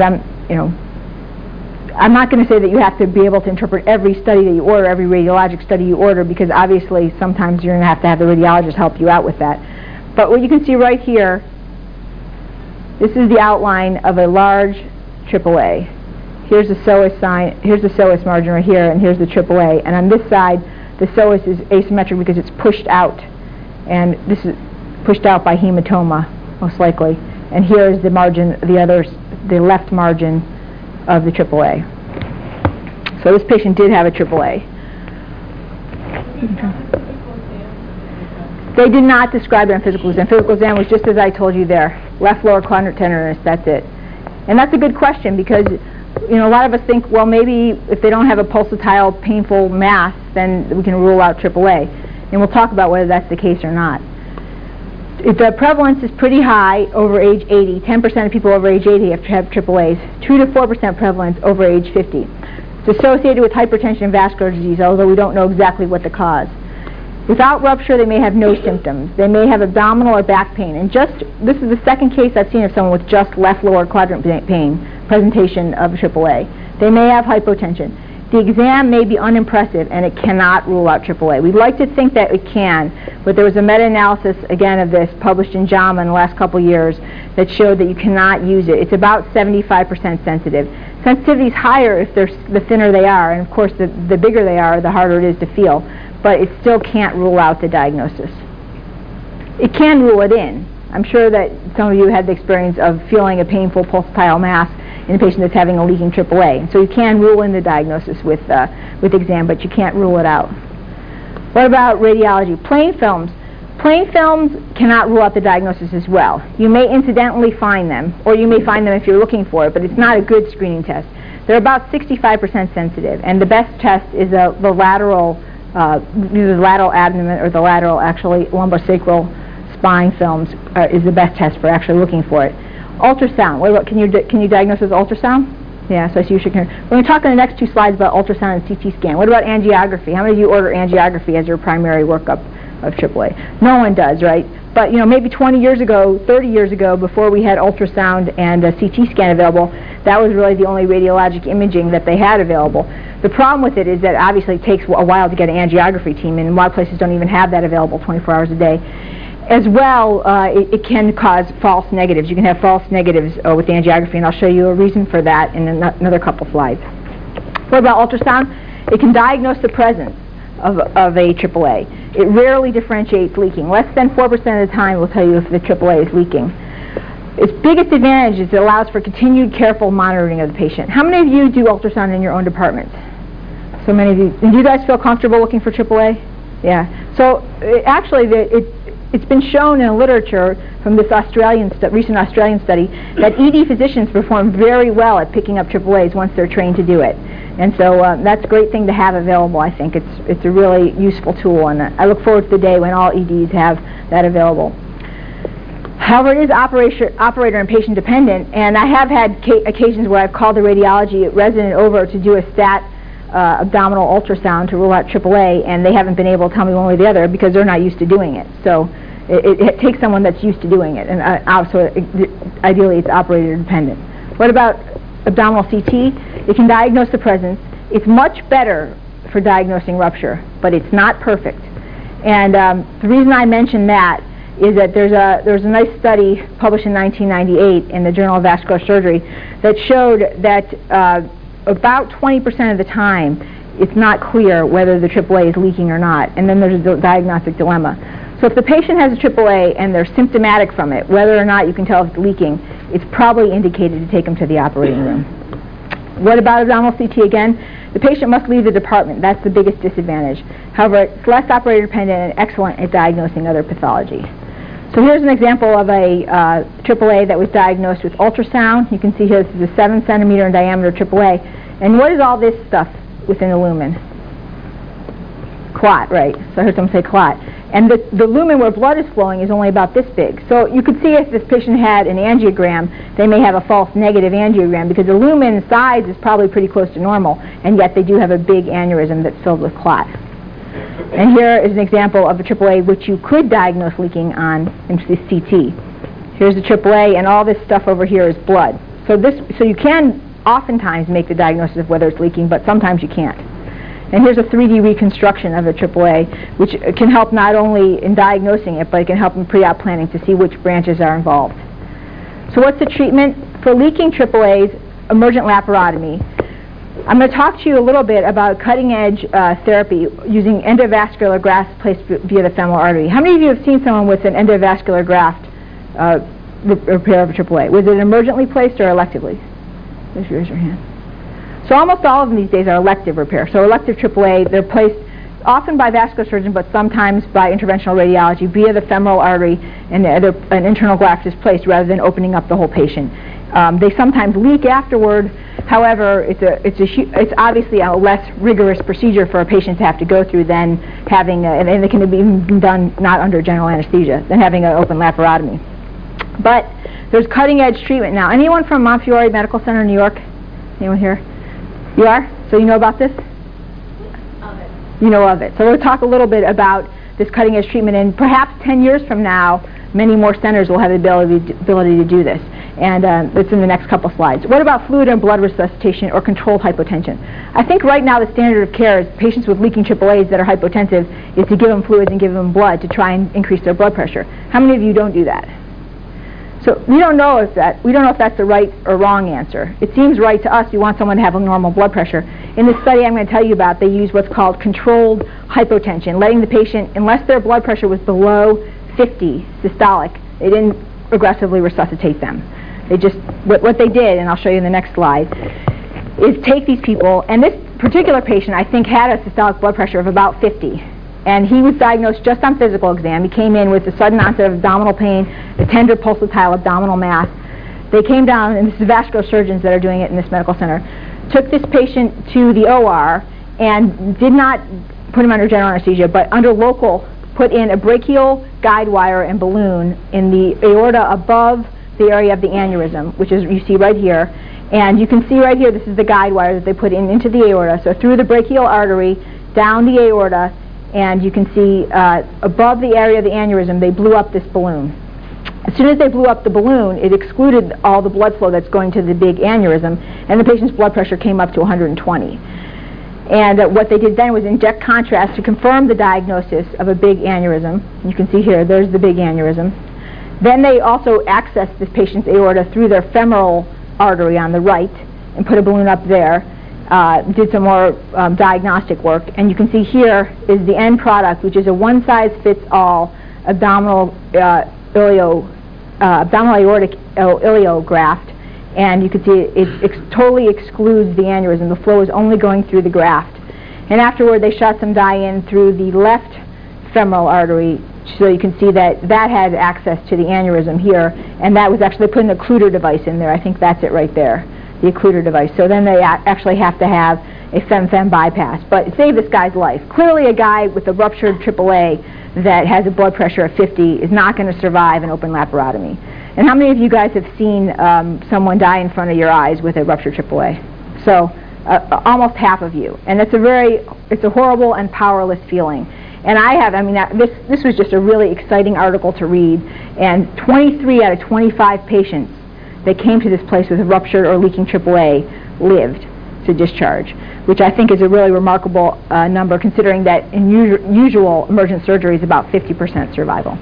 I'm not going to say that you have to be able to interpret every study that you order, every radiologic study you order, because obviously sometimes you're going to have the radiologist help you out with that. But what you can see right here, this is the outline of a large AAA. Here's the psoas sign, here's the psoas margin right here, and here's the AAA. And on this side, the psoas is asymmetric because it's pushed out. And this is pushed out by hematoma, most likely. And here is the margin, the left margin of the AAA. So this patient did have a AAA. They did not describe it on physical exam. Physical exam was just as I told you there. Left lower quadrant tenderness, that's it. And that's a good question because a lot of us think, well, maybe if they don't have a pulsatile painful mass, then we can rule out AAA. And we'll talk about whether that's the case or not. The prevalence is pretty high over age 80. 10% of people over age 80 have to have AAAs. 2 to 4% prevalence over age 50. It's associated with hypertension and vascular disease, although we don't know exactly what the cause. Without rupture, they may have no symptoms. They may have abdominal or back pain. And this is the second case I've seen of someone with just left lower quadrant pain, presentation of AAA. They may have hypotension. The exam may be unimpressive, and it cannot rule out AAA. We'd like to think that it can, but there was a meta-analysis, again, of this published in JAMA in the last couple years that showed that you cannot use it. It's about 75% sensitive. Sensitivity is higher if the thinner they are, and of course the bigger they are, the harder it is to feel, but it still can't rule out the diagnosis. It can rule it in. I'm sure that some of you had the experience of feeling a painful pulsatile mass in a patient that's having a leaking AAA. So you can rule in the diagnosis with exam, but you can't rule it out. What about radiology? Plain films. Plain films cannot rule out the diagnosis as well. You may incidentally find them, or you may find them if you're looking for it, but it's not a good screening test. They're about 65% sensitive, and the best test is the lateral, either the lateral abdomen or the lateral, actually, lumbosacral spine films is the best test for actually looking for it. Ultrasound. What about, can you diagnose with ultrasound? Yeah, so I see you shaking your head. We're going to talk in the next two slides about ultrasound and CT scan. What about angiography? How many of you order angiography as your primary workup of AAA? No one does, right? But maybe 20 years ago, 30 years ago, before we had ultrasound and a CT scan available, that was really the only radiologic imaging that they had available. The problem with it is that obviously it takes a while to get an angiography team, and a lot of places don't even have that available 24 hours a day. As well, it can cause false negatives. You can have false negatives with angiography, and I'll show you a reason for that in another couple slides. What about ultrasound? It can diagnose the presence of a AAA. It rarely differentiates leaking. Less than 4% of the time will tell you if the AAA is leaking. Its biggest advantage is it allows for continued careful monitoring of the patient. How many of you do ultrasound in your own department? So many of you. Do you guys feel comfortable looking for AAA? Yeah. So actually, it's been shown in the literature from this recent Australian study that ED physicians perform very well at picking up AAAs once they're trained to do it. And so that's a great thing to have available, I think. It's a really useful tool, and I look forward to the day when all EDs have that available. However, it is operator and patient dependent, and I have had occasions where I've called the radiology resident over to do a stat abdominal ultrasound to rule out AAA, and they haven't been able to tell me one way or the other because they're not used to doing it. So it takes someone that's used to doing it, and also ideally it's operator dependent. What about abdominal CT? It can diagnose the presence. It's much better for diagnosing rupture, but it's not perfect. And the reason I mention that is that there's a nice study published in 1998 in the Journal of Vascular Surgery that showed that about 20% of the time it's not clear whether the AAA is leaking or not, and then there's a diagnostic dilemma. So if the patient has a AAA and they're symptomatic from it, whether or not you can tell if it's leaking, it's probably indicated to take them to the operating room. What about abdominal CT again? The patient must leave the department. That's the biggest disadvantage. However, it's less operator dependent and excellent at diagnosing other pathology. So here's an example of a AAA that was diagnosed with ultrasound. You can see here this is a 7 centimeter in diameter AAA. And what is all this stuff within the lumen? Clot, right? So I heard someone say clot. And the lumen where blood is flowing is only about this big. So you could see if this patient had an angiogram, they may have a false negative angiogram because the lumen size is probably pretty close to normal, and yet they do have a big aneurysm that's filled with clot. And here is an example of a AAA which you could diagnose leaking on into the CT. Here's the AAA, and all this stuff over here is blood. So you can oftentimes make the diagnosis of whether it's leaking, but sometimes you can't. And here's a 3D reconstruction of a AAA, which can help not only in diagnosing it, but it can help in pre-op planning to see which branches are involved. So what's the treatment? For leaking AAAs, emergent laparotomy. I'm going to talk to you a little bit about cutting-edge therapy using endovascular grafts placed via the femoral artery. How many of you have seen someone with an endovascular graft repair of a AAA? Was it emergently placed or electively? Just raise your hand. So almost all of them these days are elective repair. So elective AAA, they're placed often by vascular surgeon, but sometimes by interventional radiology via the femoral artery, and an internal graft is placed rather than opening up the whole patient. They sometimes leak afterward. However, it's obviously a less rigorous procedure for a patient to have to go through than having, and it can be even done not under general anesthesia, than having an open laparotomy. But there's cutting-edge treatment now. Anyone from Montefiore Medical Center in New York? Anyone here? You are? So you know about this? Of it. You know of it. So we'll talk a little bit about this cutting-edge treatment, and perhaps 10 years from now, many more centers will have the ability to do this. And it's in the next couple slides. What about fluid and blood resuscitation or controlled hypotension? I think right now the standard of care is patients with leaking AAAs that are hypotensive is to give them fluids and give them blood to try and increase their blood pressure. How many of you don't do that? So we don't know if that's the right or wrong answer. It seems right to us. You want someone to have a normal blood pressure. In this study I'm going to tell you about, they use what's called controlled hypotension, letting the patient, unless their blood pressure was below 50 systolic, they didn't aggressively resuscitate them. They just, what they did, and I'll show you in the next slide, is take these people, and this particular patient I think had a systolic blood pressure of about 50. And he was diagnosed just on physical exam. He came in with a sudden onset of abdominal pain, a tender pulsatile abdominal mass. They came down, and this is vascular surgeons that are doing it in this medical center, took this patient to the OR and did not put him under general anesthesia, but under local, put in a brachial guide wire and balloon in the aorta above the area of the aneurysm, which is, you see right here. And you can see right here, this is the guide wire that they put in into the aorta. So through the brachial artery, down the aorta, and you can see above the area of the aneurysm, they blew up this balloon. As soon as they blew up the balloon, it excluded all the blood flow that's going to the big aneurysm, and the patient's blood pressure came up to 120. And what they did then was inject contrast to confirm the diagnosis of a big aneurysm. You can see here, there's the big aneurysm. Then they also accessed this patient's aorta through their femoral artery on the right and put a balloon up there. Did some more diagnostic work. And you can see here is the end product, which is a one-size-fits-all abdominal aortic ileograft. And you can see it totally excludes the aneurysm. The flow is only going through the graft. And afterward, they shot some dye in through the left femoral artery, so you can see that that had access to the aneurysm here, and that was actually put an occluder device in there. I think that's it right there, the occluder device. So then they actually have to have a fem-fem bypass. But it saved this guy's life. Clearly a guy with a ruptured AAA that has a blood pressure of 50 is not going to survive an open laparotomy. And how many of you guys have seen someone die in front of your eyes with a ruptured AAA? So almost half of you. And it's a horrible and powerless feeling. And this was just a really exciting article to read. And 23 out of 25 patients that came to this place with a ruptured or leaking AAA lived to discharge, which I think is a really remarkable number, considering that in usual emergent surgery is about 50% survival.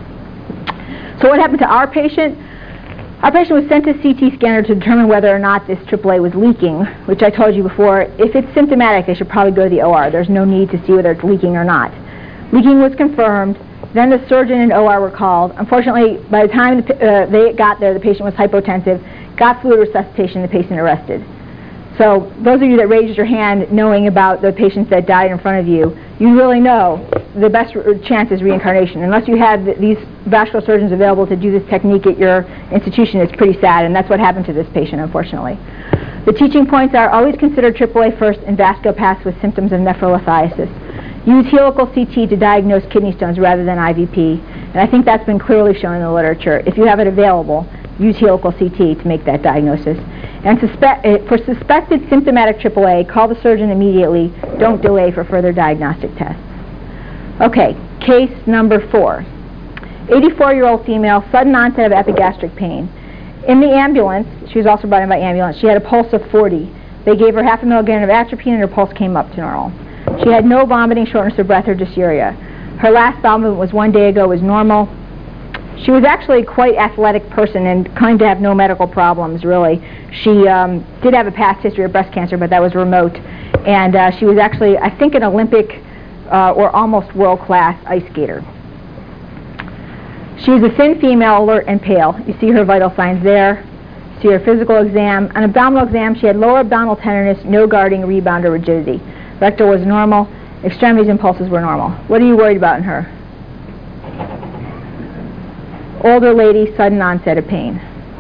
So what happened to our patient? Our patient was sent to CT scanner to determine whether or not this AAA was leaking, which I told you before, if it's symptomatic, they should probably go to the OR. There's no need to see whether it's leaking or not. Leaking was confirmed. Then the surgeon and OR were called. Unfortunately, by the time they got there, the patient was hypotensive, got fluid resuscitation, the patient arrested. So those of you that raised your hand knowing about the patients that died in front of you, you really know the best chance is reincarnation. Unless you have these vascular surgeons available to do this technique at your institution, it's pretty sad, and that's what happened to this patient, unfortunately. The teaching points are always consider AAA first in vasculopaths with symptoms of nephrolithiasis. Use helical CT to diagnose kidney stones rather than IVP, and I think that's been clearly shown in the literature. If you have it available, use helical CT to make that diagnosis. And for suspected symptomatic AAA, call the surgeon immediately. Don't delay for further diagnostic tests. Okay, case number 4. 84-year-old female, sudden onset of epigastric pain. In the ambulance, she was also brought in by ambulance, she had a pulse of 40. They gave her 0.5 milligram of atropine and her pulse came up to normal. She had no vomiting, shortness of breath, or dysuria. Her last bowel movement was 1 day ago, was normal. She was actually a quite athletic person and claimed to have no medical problems, really. She did have a past history of breast cancer, but that was remote. And she was actually, I think, an Olympic or almost world-class ice skater. She was a thin female, alert and pale. You see her vital signs there. See her physical exam. On abdominal exam, she had lower abdominal tenderness, no guarding, rebound, or rigidity. Rectal was normal. Extremities and pulses were normal. What are you worried about in her? Older lady, sudden onset of pain.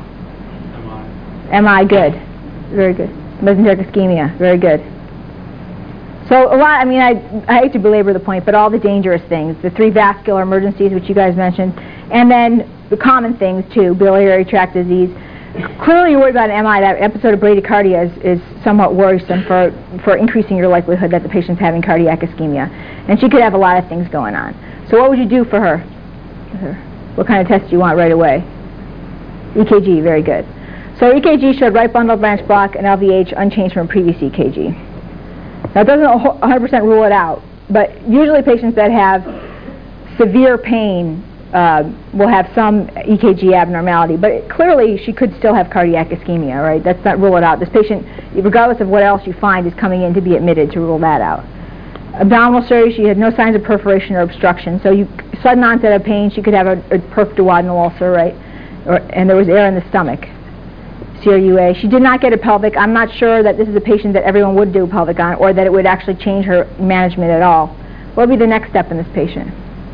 MI, good. Very good. Mesenteric ischemia, very good. So a lot, I hate to belabor the point, but all the dangerous things, the 3 vascular emergencies, which you guys mentioned, and then the common things too, biliary tract disease. Clearly you're worried about an MI. That episode of bradycardia is somewhat worrisome for increasing your likelihood that the patient's having cardiac ischemia. And she could have a lot of things going on. So what would you do for her? What kind of test do you want right away? EKG, very good. So EKG showed right bundle branch block and LVH unchanged from previous EKG. Now it doesn't 100% rule it out, but usually patients that have severe pain will have some EKG abnormality, but clearly she could still have cardiac ischemia, right? That's not rule it out. This patient, regardless of what else you find, is coming in to be admitted to rule that out. Abdominal surgery, she had no signs of perforation or obstruction, so sudden onset of pain, she could have a perf duodenal ulcer, right? And there was air in the stomach. CRUA. She did not get a pelvic. I'm not sure that this is a patient that everyone would do pelvic on, or that it would actually change her management at all. what would be the next step in this patient?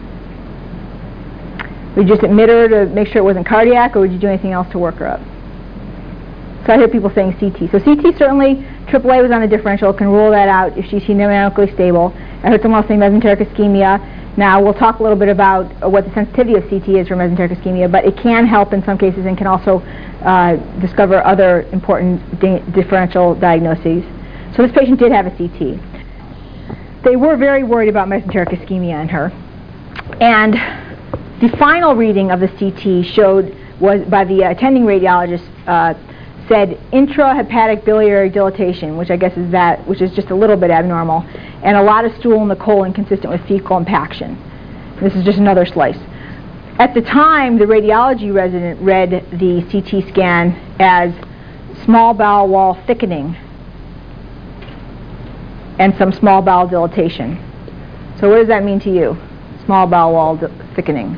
Would you just admit her to make sure it wasn't cardiac, or would you do anything else to work her up? So I hear people saying CT. So CT, certainly, AAA was on the differential, can rule that out if she's hemodynamically stable. I heard someone else say mesenteric ischemia. Now, we'll talk a little bit about what the sensitivity of CT is for mesenteric ischemia, but it can help in some cases and can also discover other important differential diagnoses. So this patient did have a CT. They were very worried about mesenteric ischemia in her. And the final reading of the CT was by the attending radiologist, said intrahepatic biliary dilatation, which I guess is which is just a little bit abnormal, and a lot of stool in the colon consistent with fecal impaction. This is just another slice. At the time, the radiology resident read the CT scan as small bowel wall thickening and some small bowel dilatation. So what does that mean to you? Small bowel wall thickening.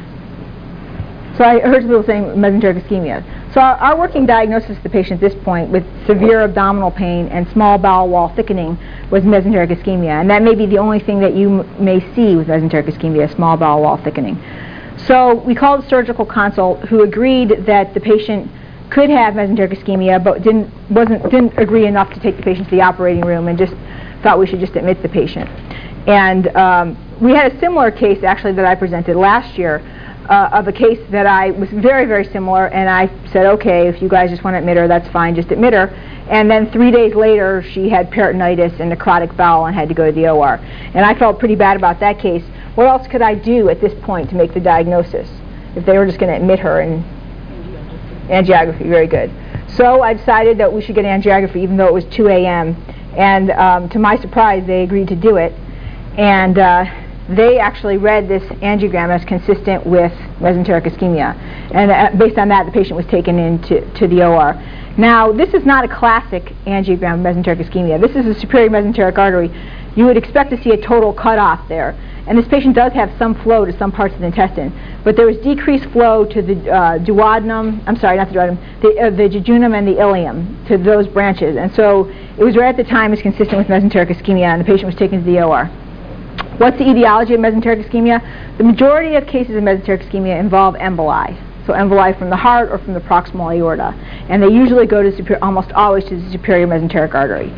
So I heard people saying mesenteric ischemia. So our working diagnosis of the patient at this point with severe abdominal pain and small bowel wall thickening was mesenteric ischemia, and that may be the only thing that you may see with mesenteric ischemia, small bowel wall thickening. So we called a surgical consult who agreed that the patient could have mesenteric ischemia, but didn't agree enough to take the patient to the operating room and just thought we should just admit the patient. And we had a similar case actually that I presented last year of a case that I was very, very similar, and I said, okay, if you guys just want to admit her, that's fine, just admit her. And then 3 days later, she had peritonitis and necrotic bowel and had to go to the OR. And I felt pretty bad about that case. What else could I do at this point to make the diagnosis if they were just going to admit her? And angiography, very good. So I decided that we should get angiography even though it was 2 a.m. And to my surprise, they agreed to do it. And they actually read this angiogram as consistent with mesenteric ischemia. And based on that, the patient was taken into the OR. Now, this is not a classic angiogram of mesenteric ischemia. This is a superior mesenteric artery. You would expect to see a total cutoff there. And this patient does have some flow to some parts of the intestine. But there was decreased flow to the duodenum, I'm sorry, not the duodenum, the jejunum and the ileum, to those branches. And so it was right at the time as consistent with mesenteric ischemia, and the patient was taken to the OR. What's the etiology of mesenteric ischemia? The majority of cases of mesenteric ischemia involve emboli. So emboli from the heart or from the proximal aorta. And they usually go to almost always to the superior mesenteric artery.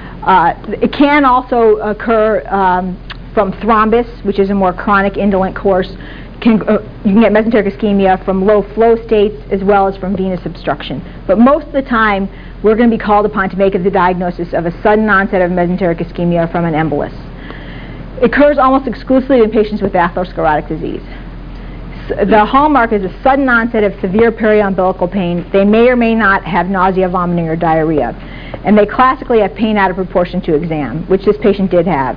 It can also occur from thrombus, which is a more chronic indolent course. You can get mesenteric ischemia from low flow states as well as from venous obstruction. But most of the time, we're going to be called upon to make the diagnosis of a sudden onset of mesenteric ischemia from an embolus. It occurs almost exclusively in patients with atherosclerotic disease. The hallmark is a sudden onset of severe periumbilical pain. They may or may not have nausea, vomiting, or diarrhea. And they classically have pain out of proportion to exam, which this patient did have.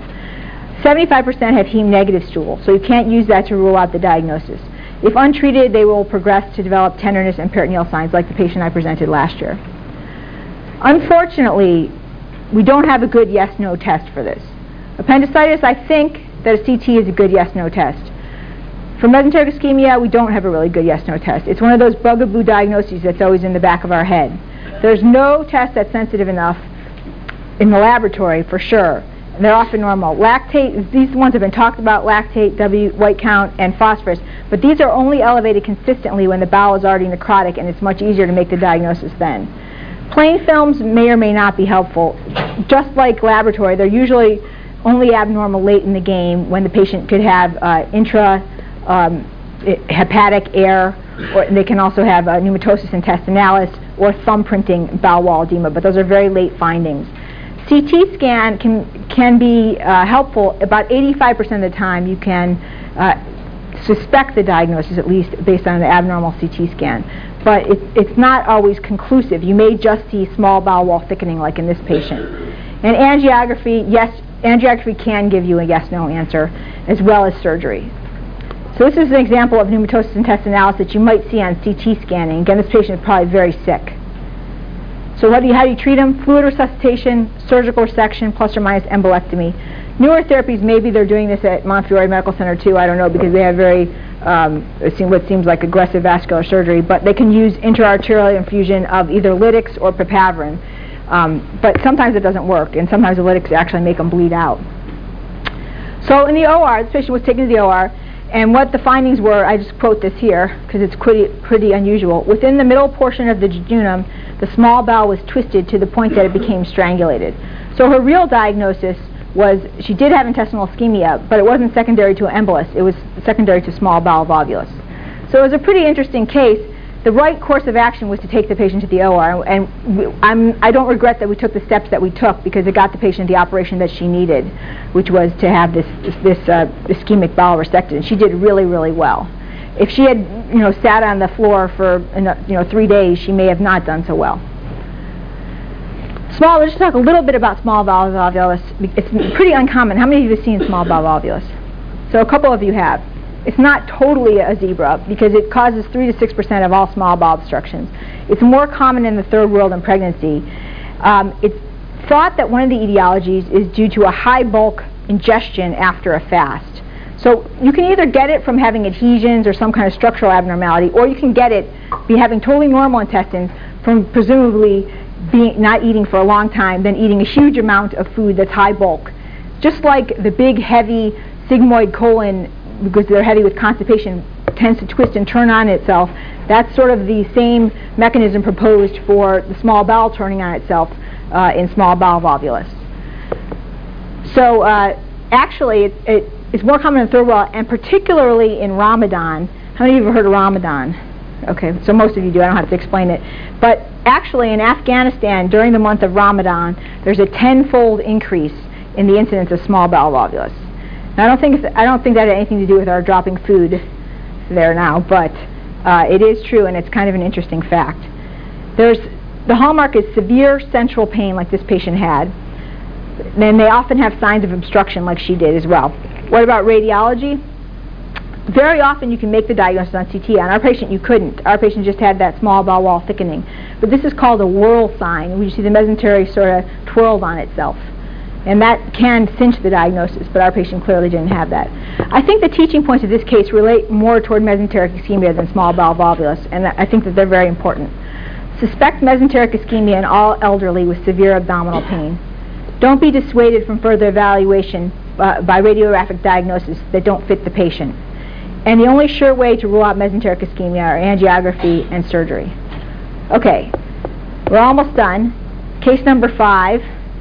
75% have heme-negative stool, so you can't use that to rule out the diagnosis. If untreated, they will progress to develop tenderness and peritoneal signs like the patient I presented last year. Unfortunately, we don't have a good yes-no test for this. Appendicitis, I think that a CT is a good yes-no test. For mesenteric ischemia, we don't have a really good yes-no test. It's one of those bugaboo diagnoses that's always in the back of our head. There's no test that's sensitive enough in the laboratory for sure. And they're often normal. Lactate, these ones have been talked about, lactate, white count, and phosphorus, but these are only elevated consistently when the bowel is already necrotic, and it's much easier to make the diagnosis then. Plain films may or may not be helpful. Just like laboratory, they're usually only abnormal late in the game when the patient could have intrahepatic air, or they can also have pneumatosis intestinalis or thumbprinting bowel wall edema, but those are very late findings. CT scan can be helpful. About 85% of the time you can suspect the diagnosis, at least based on an abnormal CT scan. But it's not always conclusive. You may just see small bowel wall thickening like in this patient. And angiography, yes, angiography can give you a yes-no answer, as well as surgery. So this is an example of pneumatosis intestinalis that you might see on CT scanning. Again, this patient is probably very sick. So how do you treat them? Fluid resuscitation, surgical resection, plus or minus embolectomy. Newer therapies, maybe they're doing this at Montefiore Medical Center too, I don't know, because they have very, what seems like aggressive vascular surgery, but they can use intra-arterial infusion of either lytics or papaverin. But sometimes it doesn't work, and sometimes the lytics actually make them bleed out. So in the OR, this patient was taken to the OR, and what the findings were, I just quote this here because it's pretty unusual. Within the middle portion of the jejunum, the small bowel was twisted to the point that it became strangulated. So her real diagnosis was she did have intestinal ischemia, but it wasn't secondary to an embolus. It was secondary to small bowel volvulus. So it was a pretty interesting case. The right course of action was to take the patient to the OR, and I don't regret that we took the steps that we took because it got the patient the operation that she needed, which was to have this ischemic bowel resected. And she did really, really well. If she had, sat on the floor for 3 days, she may have not done so well. Let's just talk a little bit about small bowel volvulus. It's pretty uncommon. How many of you have seen small bowel volvulus? So a couple of you have. It's not totally a zebra because it causes 3 to 6% of all small bowel obstructions. It's more common in the third world in pregnancy. It's thought that one of the etiologies is due to a high bulk ingestion after a fast. So you can either get it from having adhesions or some kind of structural abnormality, or you can get it having totally normal intestines from presumably not eating for a long time, then eating a huge amount of food that's high bulk. Just like the big, heavy sigmoid colon, because they're heavy with constipation, tends to twist and turn on itself. That's sort of the same mechanism proposed for the small bowel turning on itself in small bowel volvulus. So actually, it's more common in third world, and particularly in Ramadan. How many of you have heard of Ramadan? Okay, so most of you do. I don't have to explain it. But actually, in Afghanistan, during the month of Ramadan, there's a 10-fold increase in the incidence of small bowel volvulus. Now, I don't think that had anything to do with our dropping food there now, but it is true, and it's kind of an interesting fact. The hallmark is severe central pain, like this patient had. Then they often have signs of obstruction, like she did as well. What about radiology? Very often you can make the diagnosis on CT. On our patient, you couldn't. Our patient just had that small bowel wall thickening. But this is called a whirl sign, where you see the mesentery sort of twirled on itself. And that can cinch the diagnosis, but our patient clearly didn't have that. I think the teaching points of this case relate more toward mesenteric ischemia than small bowel volvulus, and I think that they're very important. Suspect mesenteric ischemia in all elderly with severe abdominal pain. Don't be dissuaded from further evaluation by radiographic diagnosis that don't fit the patient. And the only sure way to rule out mesenteric ischemia are angiography and surgery. Okay, we're almost done. Case number 5.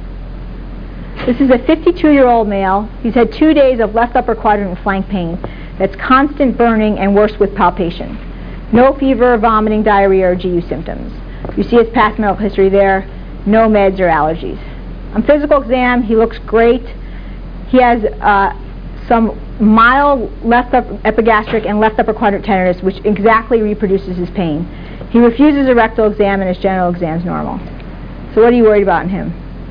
This is a 52-year-old male. He's had 2 days of left upper quadrant flank pain that's constant burning and worse with palpation. No fever, vomiting, diarrhea, or GU symptoms. You see his past medical history there. No meds or allergies. On physical exam, he looks great. He has some mild left epigastric and left upper quadrant tenderness, which exactly reproduces his pain. He refuses a rectal exam, and his general exam is normal. So what are you worried about in him?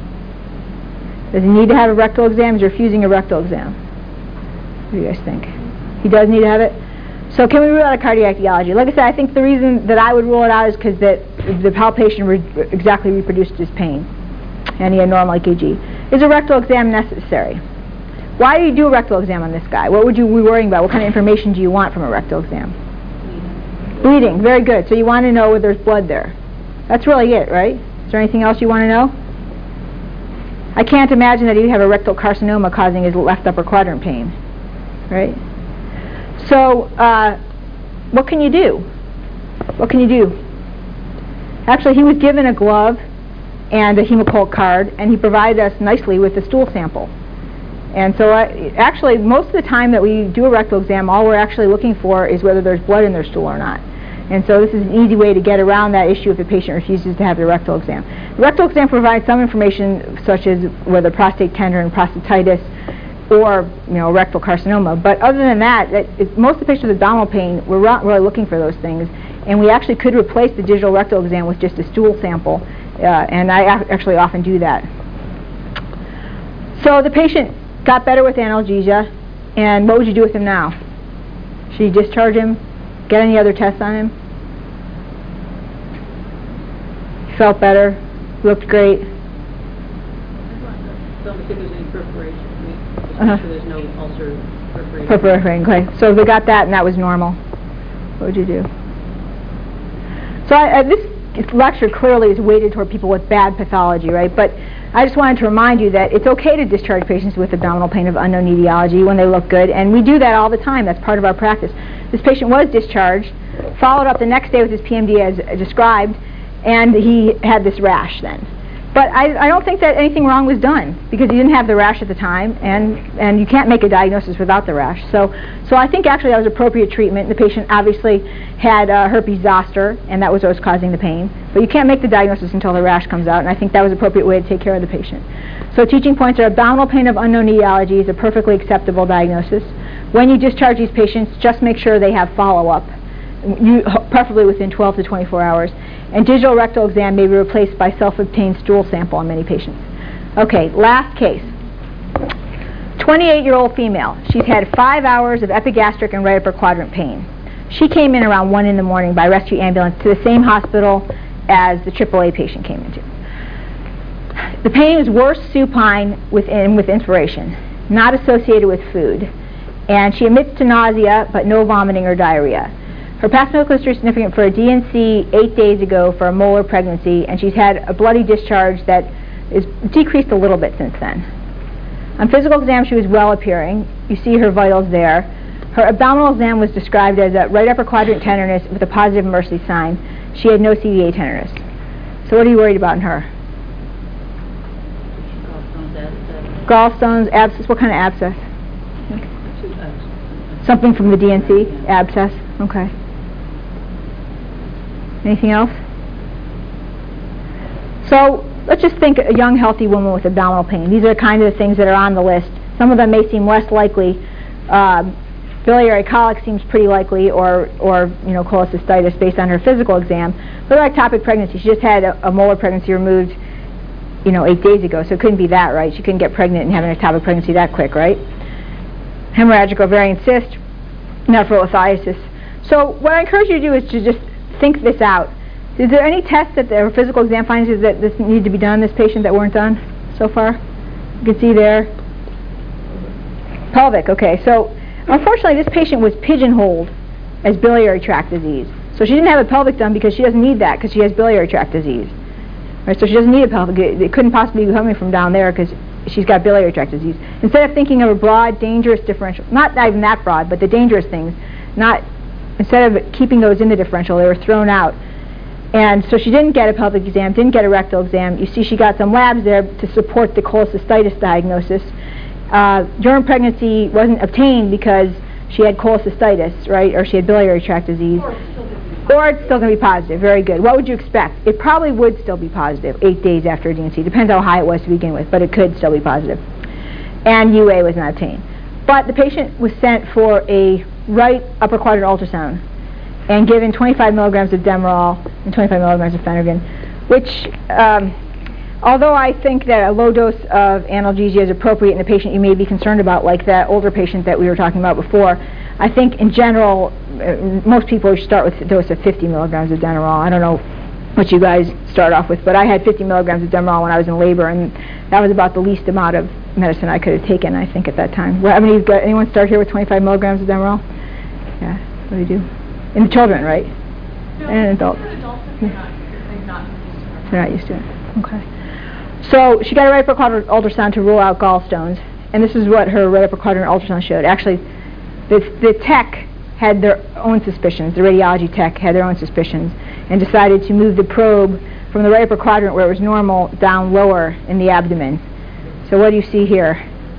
Does he need to have a rectal exam? He's refusing a rectal exam. What do you guys think? He does need to have it? So can we rule out a cardiac etiology? Like I said, I think the reason that I would rule it out is because the palpation exactly reproduced his pain, and he had normal EKG. Is a rectal exam necessary? Why do you do a rectal exam on this guy? What would you be worrying about? What kind of information do you want from a rectal exam? Bleeding. Very good. So you want to know whether there's blood there. That's really it, right? Is there anything else you want to know? I can't imagine that he'd have a rectal carcinoma causing his left upper quadrant pain, right? So what can you do? What can you do? Actually, he was given a glove and a Hemocolt card, and he provided us nicely with a stool sample. And so actually, most of the time that we do a rectal exam, all we're actually looking for is whether there's blood in their stool or not. And so this is an easy way to get around that issue if the patient refuses to have the rectal exam. The rectal exam provides some information, such as whether prostate tender and prostatitis, or rectal carcinoma. But other than that, most of the patients with abdominal pain, we're not really looking for those things. And we actually could replace the digital rectal exam with just a stool sample. And I actually often do that. So the patient got better with analgesia, and what would you do with him now? Should you discharge him? Get any other tests on him? He felt better, looked great. Don't think there's any perforation. Just make sure there's no ulcer perforation. Perforating, okay. So they got that, and that was normal. What would you do? So this lecture clearly is weighted toward people with bad pathology, right? But I just wanted to remind you that it's okay to discharge patients with abdominal pain of unknown etiology when they look good, and we do that all the time. That's part of our practice. This patient was discharged, followed up the next day with his PMD as described, and he had this rash then. But I don't think that anything wrong was done, because he didn't have the rash at the time, and you can't make a diagnosis without the rash. So I think actually that was appropriate treatment. The patient obviously had herpes zoster, and that was what was causing the pain. But you can't make the diagnosis until the rash comes out, and I think that was an appropriate way to take care of the patient. So teaching points are abdominal pain of unknown etiology is a perfectly acceptable diagnosis. When you discharge these patients, just make sure they have follow-up, preferably within 12 to 24 hours. And digital rectal exam may be replaced by self-obtained stool sample on many patients. Okay, last case. 28-year-old female. She's had 5 hours of epigastric and right upper quadrant pain. She came in around 1 in the morning by rescue ambulance to the same hospital as the AAA patient came into. The pain is worse supine with inspiration, not associated with food. And she admits to nausea, but no vomiting or diarrhea. Her past medical history is significant for a DNC 8 days ago for a molar pregnancy, and she's had a bloody discharge that is decreased a little bit since then. On physical exam, she was well appearing. You see her vitals there. Her abdominal exam was described as a right upper quadrant tenderness with a positive Mercy sign. She had no CVA tenderness. So what are you worried about in her? Gallstones, abscess. What kind of abscess? Something from the DNC? Abscess? Okay. Anything else? So let's just think a young, healthy woman with abdominal pain. These are the kind of things that are on the list. Some of them may seem less likely. Biliary colic seems pretty likely, or cholecystitis based on her physical exam. But ectopic pregnancy, she just had a molar pregnancy removed, 8 days ago, so it couldn't be that, right? She couldn't get pregnant and have an ectopic pregnancy that quick, right? Hemorrhagic ovarian cyst, nephrolithiasis. So what I encourage you to do is to just think this out. Is there any tests that the physical exam finds that this need to be done on this patient that weren't done so far? You can see there. Pelvic, okay. So unfortunately this patient was pigeonholed as biliary tract disease. So she didn't have a pelvic done because she doesn't need that because she has biliary tract disease. Right, so she doesn't need a pelvic. It couldn't possibly be coming from down there because she's got biliary tract disease. Instead of thinking of a broad, dangerous differential, not even that broad, but the dangerous things, instead of keeping those in the differential, they were thrown out. And so she didn't get a pelvic exam, didn't get a rectal exam. You see she got some labs there to support the cholecystitis diagnosis. During pregnancy wasn't obtained because she had cholecystitis, right, or she had biliary tract disease. Or it's still going to be positive. Very good. What would you expect? It probably would still be positive 8 days after a DNC. Depends how high it was to begin with, but it could still be positive. And UA was not obtained. But the patient was sent for a right upper quadrant ultrasound and given 25 milligrams of Demerol and 25 milligrams of Phenergan, which, although I think that a low dose of analgesia is appropriate in a patient you may be concerned about, like that older patient that we were talking about before, I think in general, most people start with a dose of 50 milligrams of Demerol. I don't know what you guys start off with, but I had 50 milligrams of Demerol when I was in labor, and that was about the least amount of medicine I could have taken, I think, at that time. Well, anyone start here with 25 milligrams of Demerol? Yeah, what do you do? In children, right? No, and adults. They're not used to it. Okay. So she got a right upper quadrant ultrasound to rule out gallstones, and this is what her right upper quadrant ultrasound showed. Actually, the tech had their own suspicions. The radiology tech had their own suspicions and decided to move the probe from the right upper quadrant where it was normal down lower in the abdomen. So what do you see here?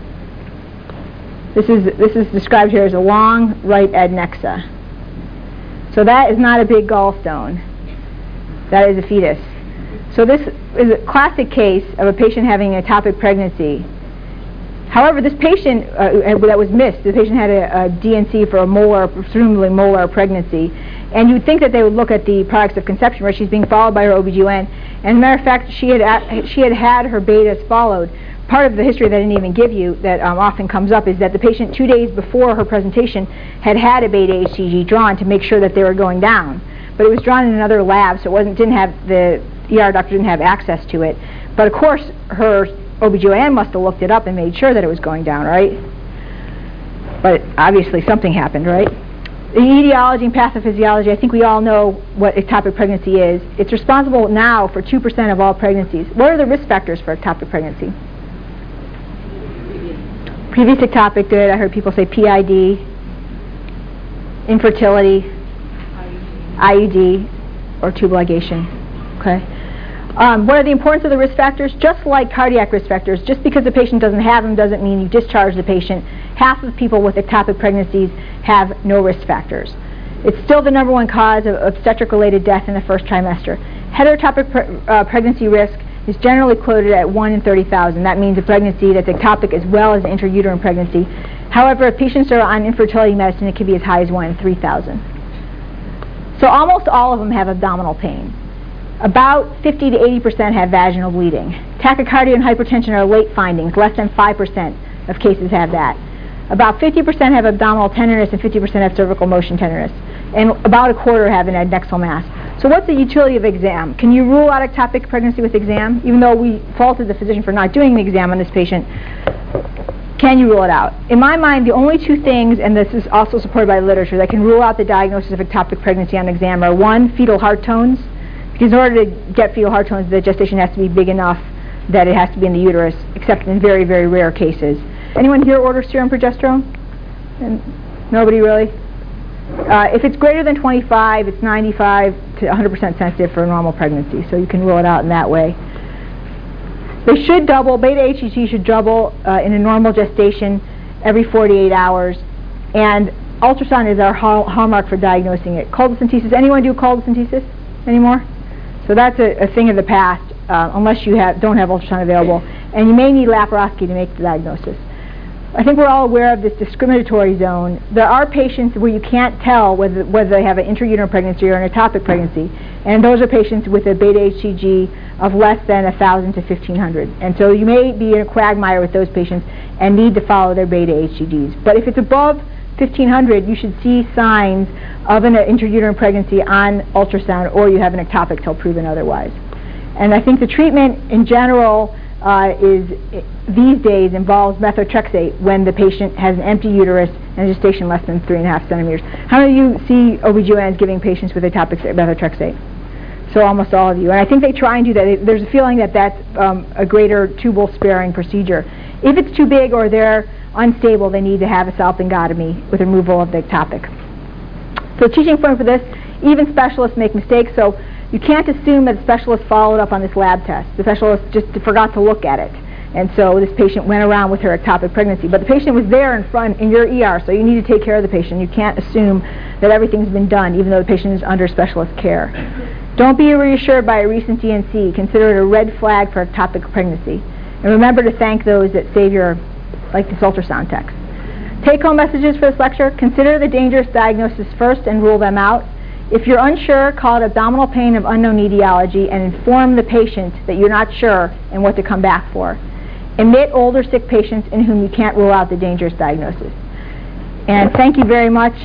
This is described here as a long right adnexa. So that is not a big gallstone. That is a fetus. So this is a classic case of a patient having an ectopic pregnancy. However, this patient that was missed, the patient had a DNC for a molar, presumably molar pregnancy, and you would think that they would look at the products of conception where she's being followed by her OBGYN. And as a matter of fact, she had had her betas followed. Part of the history that I didn't even give you that often comes up is that the patient 2 days before her presentation had a beta HCG drawn to make sure that they were going down. But it was drawn in another lab, so the ER doctor didn't have access to it. But of course, her OBGYN must have looked it up and made sure that it was going down, right? But obviously something happened, right? The etiology and pathophysiology, I think we all know what ectopic pregnancy is. It's responsible now for 2% of all pregnancies. What are the risk factors for ectopic pregnancy? Previous ectopic, good. I heard people say PID, infertility, IUD, or tubal ligation. Okay. What are the importance of the risk factors? Just like cardiac risk factors, just because the patient doesn't have them doesn't mean you discharge the patient. Half of people with ectopic pregnancies have no risk factors. It's still the #1 cause of obstetric-related death in the first trimester. Heterotopic pregnancy risk is generally quoted at 1 in 30,000. That means a pregnancy that's ectopic as well as intrauterine pregnancy. However, if patients are on infertility medicine, it can be as high as 1 in 3,000. So almost all of them have abdominal pain. About 50 to 80% have vaginal bleeding. Tachycardia and hypertension are late findings. Less than 5% of cases have that. About 50% have abdominal tenderness and 50% have cervical motion tenderness. And about a quarter have an adnexal mass. So what's the utility of exam? Can you rule out ectopic pregnancy with exam? Even though we faulted the physician for not doing the exam on this patient, can you rule it out? In my mind, the only two things, and this is also supported by the literature, that can rule out the diagnosis of ectopic pregnancy on exam are: 1, fetal heart tones, because in order to get fetal heart tones, the gestation has to be big enough that it has to be in the uterus, except in very, very rare cases. Anyone here order serum progesterone? And nobody really? If it's greater than 25, it's 95 to 100% sensitive for a normal pregnancy, so you can rule it out in that way. They should double, beta-HCG should double in a normal gestation every 48 hours, and ultrasound is our hallmark for diagnosing it. Choledocentesis, anyone do choledocentesis anymore? So that's a thing of the past, unless you don't have ultrasound available, and you may need laparoscopy to make the diagnosis. I think we're all aware of this discriminatory zone. There are patients where you can't tell whether they have an intrauterine pregnancy or an ectopic pregnancy, and those are patients with a beta-HCG of less than 1,000 to 1,500. And so you may be in a quagmire with those patients and need to follow their beta-HCGs. But if it's above 1,500, you should see signs of an intrauterine pregnancy on ultrasound, or you have an ectopic till proven otherwise. And I think the treatment in general these days involves methotrexate when the patient has an empty uterus and a gestation less than 3.5 centimeters. How many of you see OBGYNs giving patients with ectopic methotrexate? So almost all of you. And I think they try and do that. There's a feeling that that's a greater tubal sparing procedure. If it's too big or they're unstable, they need to have a salpingotomy with removal of the ectopic. So teaching point for this, even specialists make mistakes, so you can't assume that the specialist followed up on this lab test. The specialist just forgot to look at it. And so this patient went around with her ectopic pregnancy. But the patient was there in front in your ER, so you need to take care of the patient. You can't assume that everything's been done, even though the patient is under specialist care. Don't be reassured by a recent DNC. Consider it a red flag for ectopic pregnancy. And remember to thank those that save your, like this ultrasound text. Take-home messages for this lecture: consider the dangerous diagnosis first and rule them out. If you're unsure, call it abdominal pain of unknown etiology and inform the patient that you're not sure and what to come back for. Admit older sick patients in whom you can't rule out the dangerous diagnosis. And thank you very much.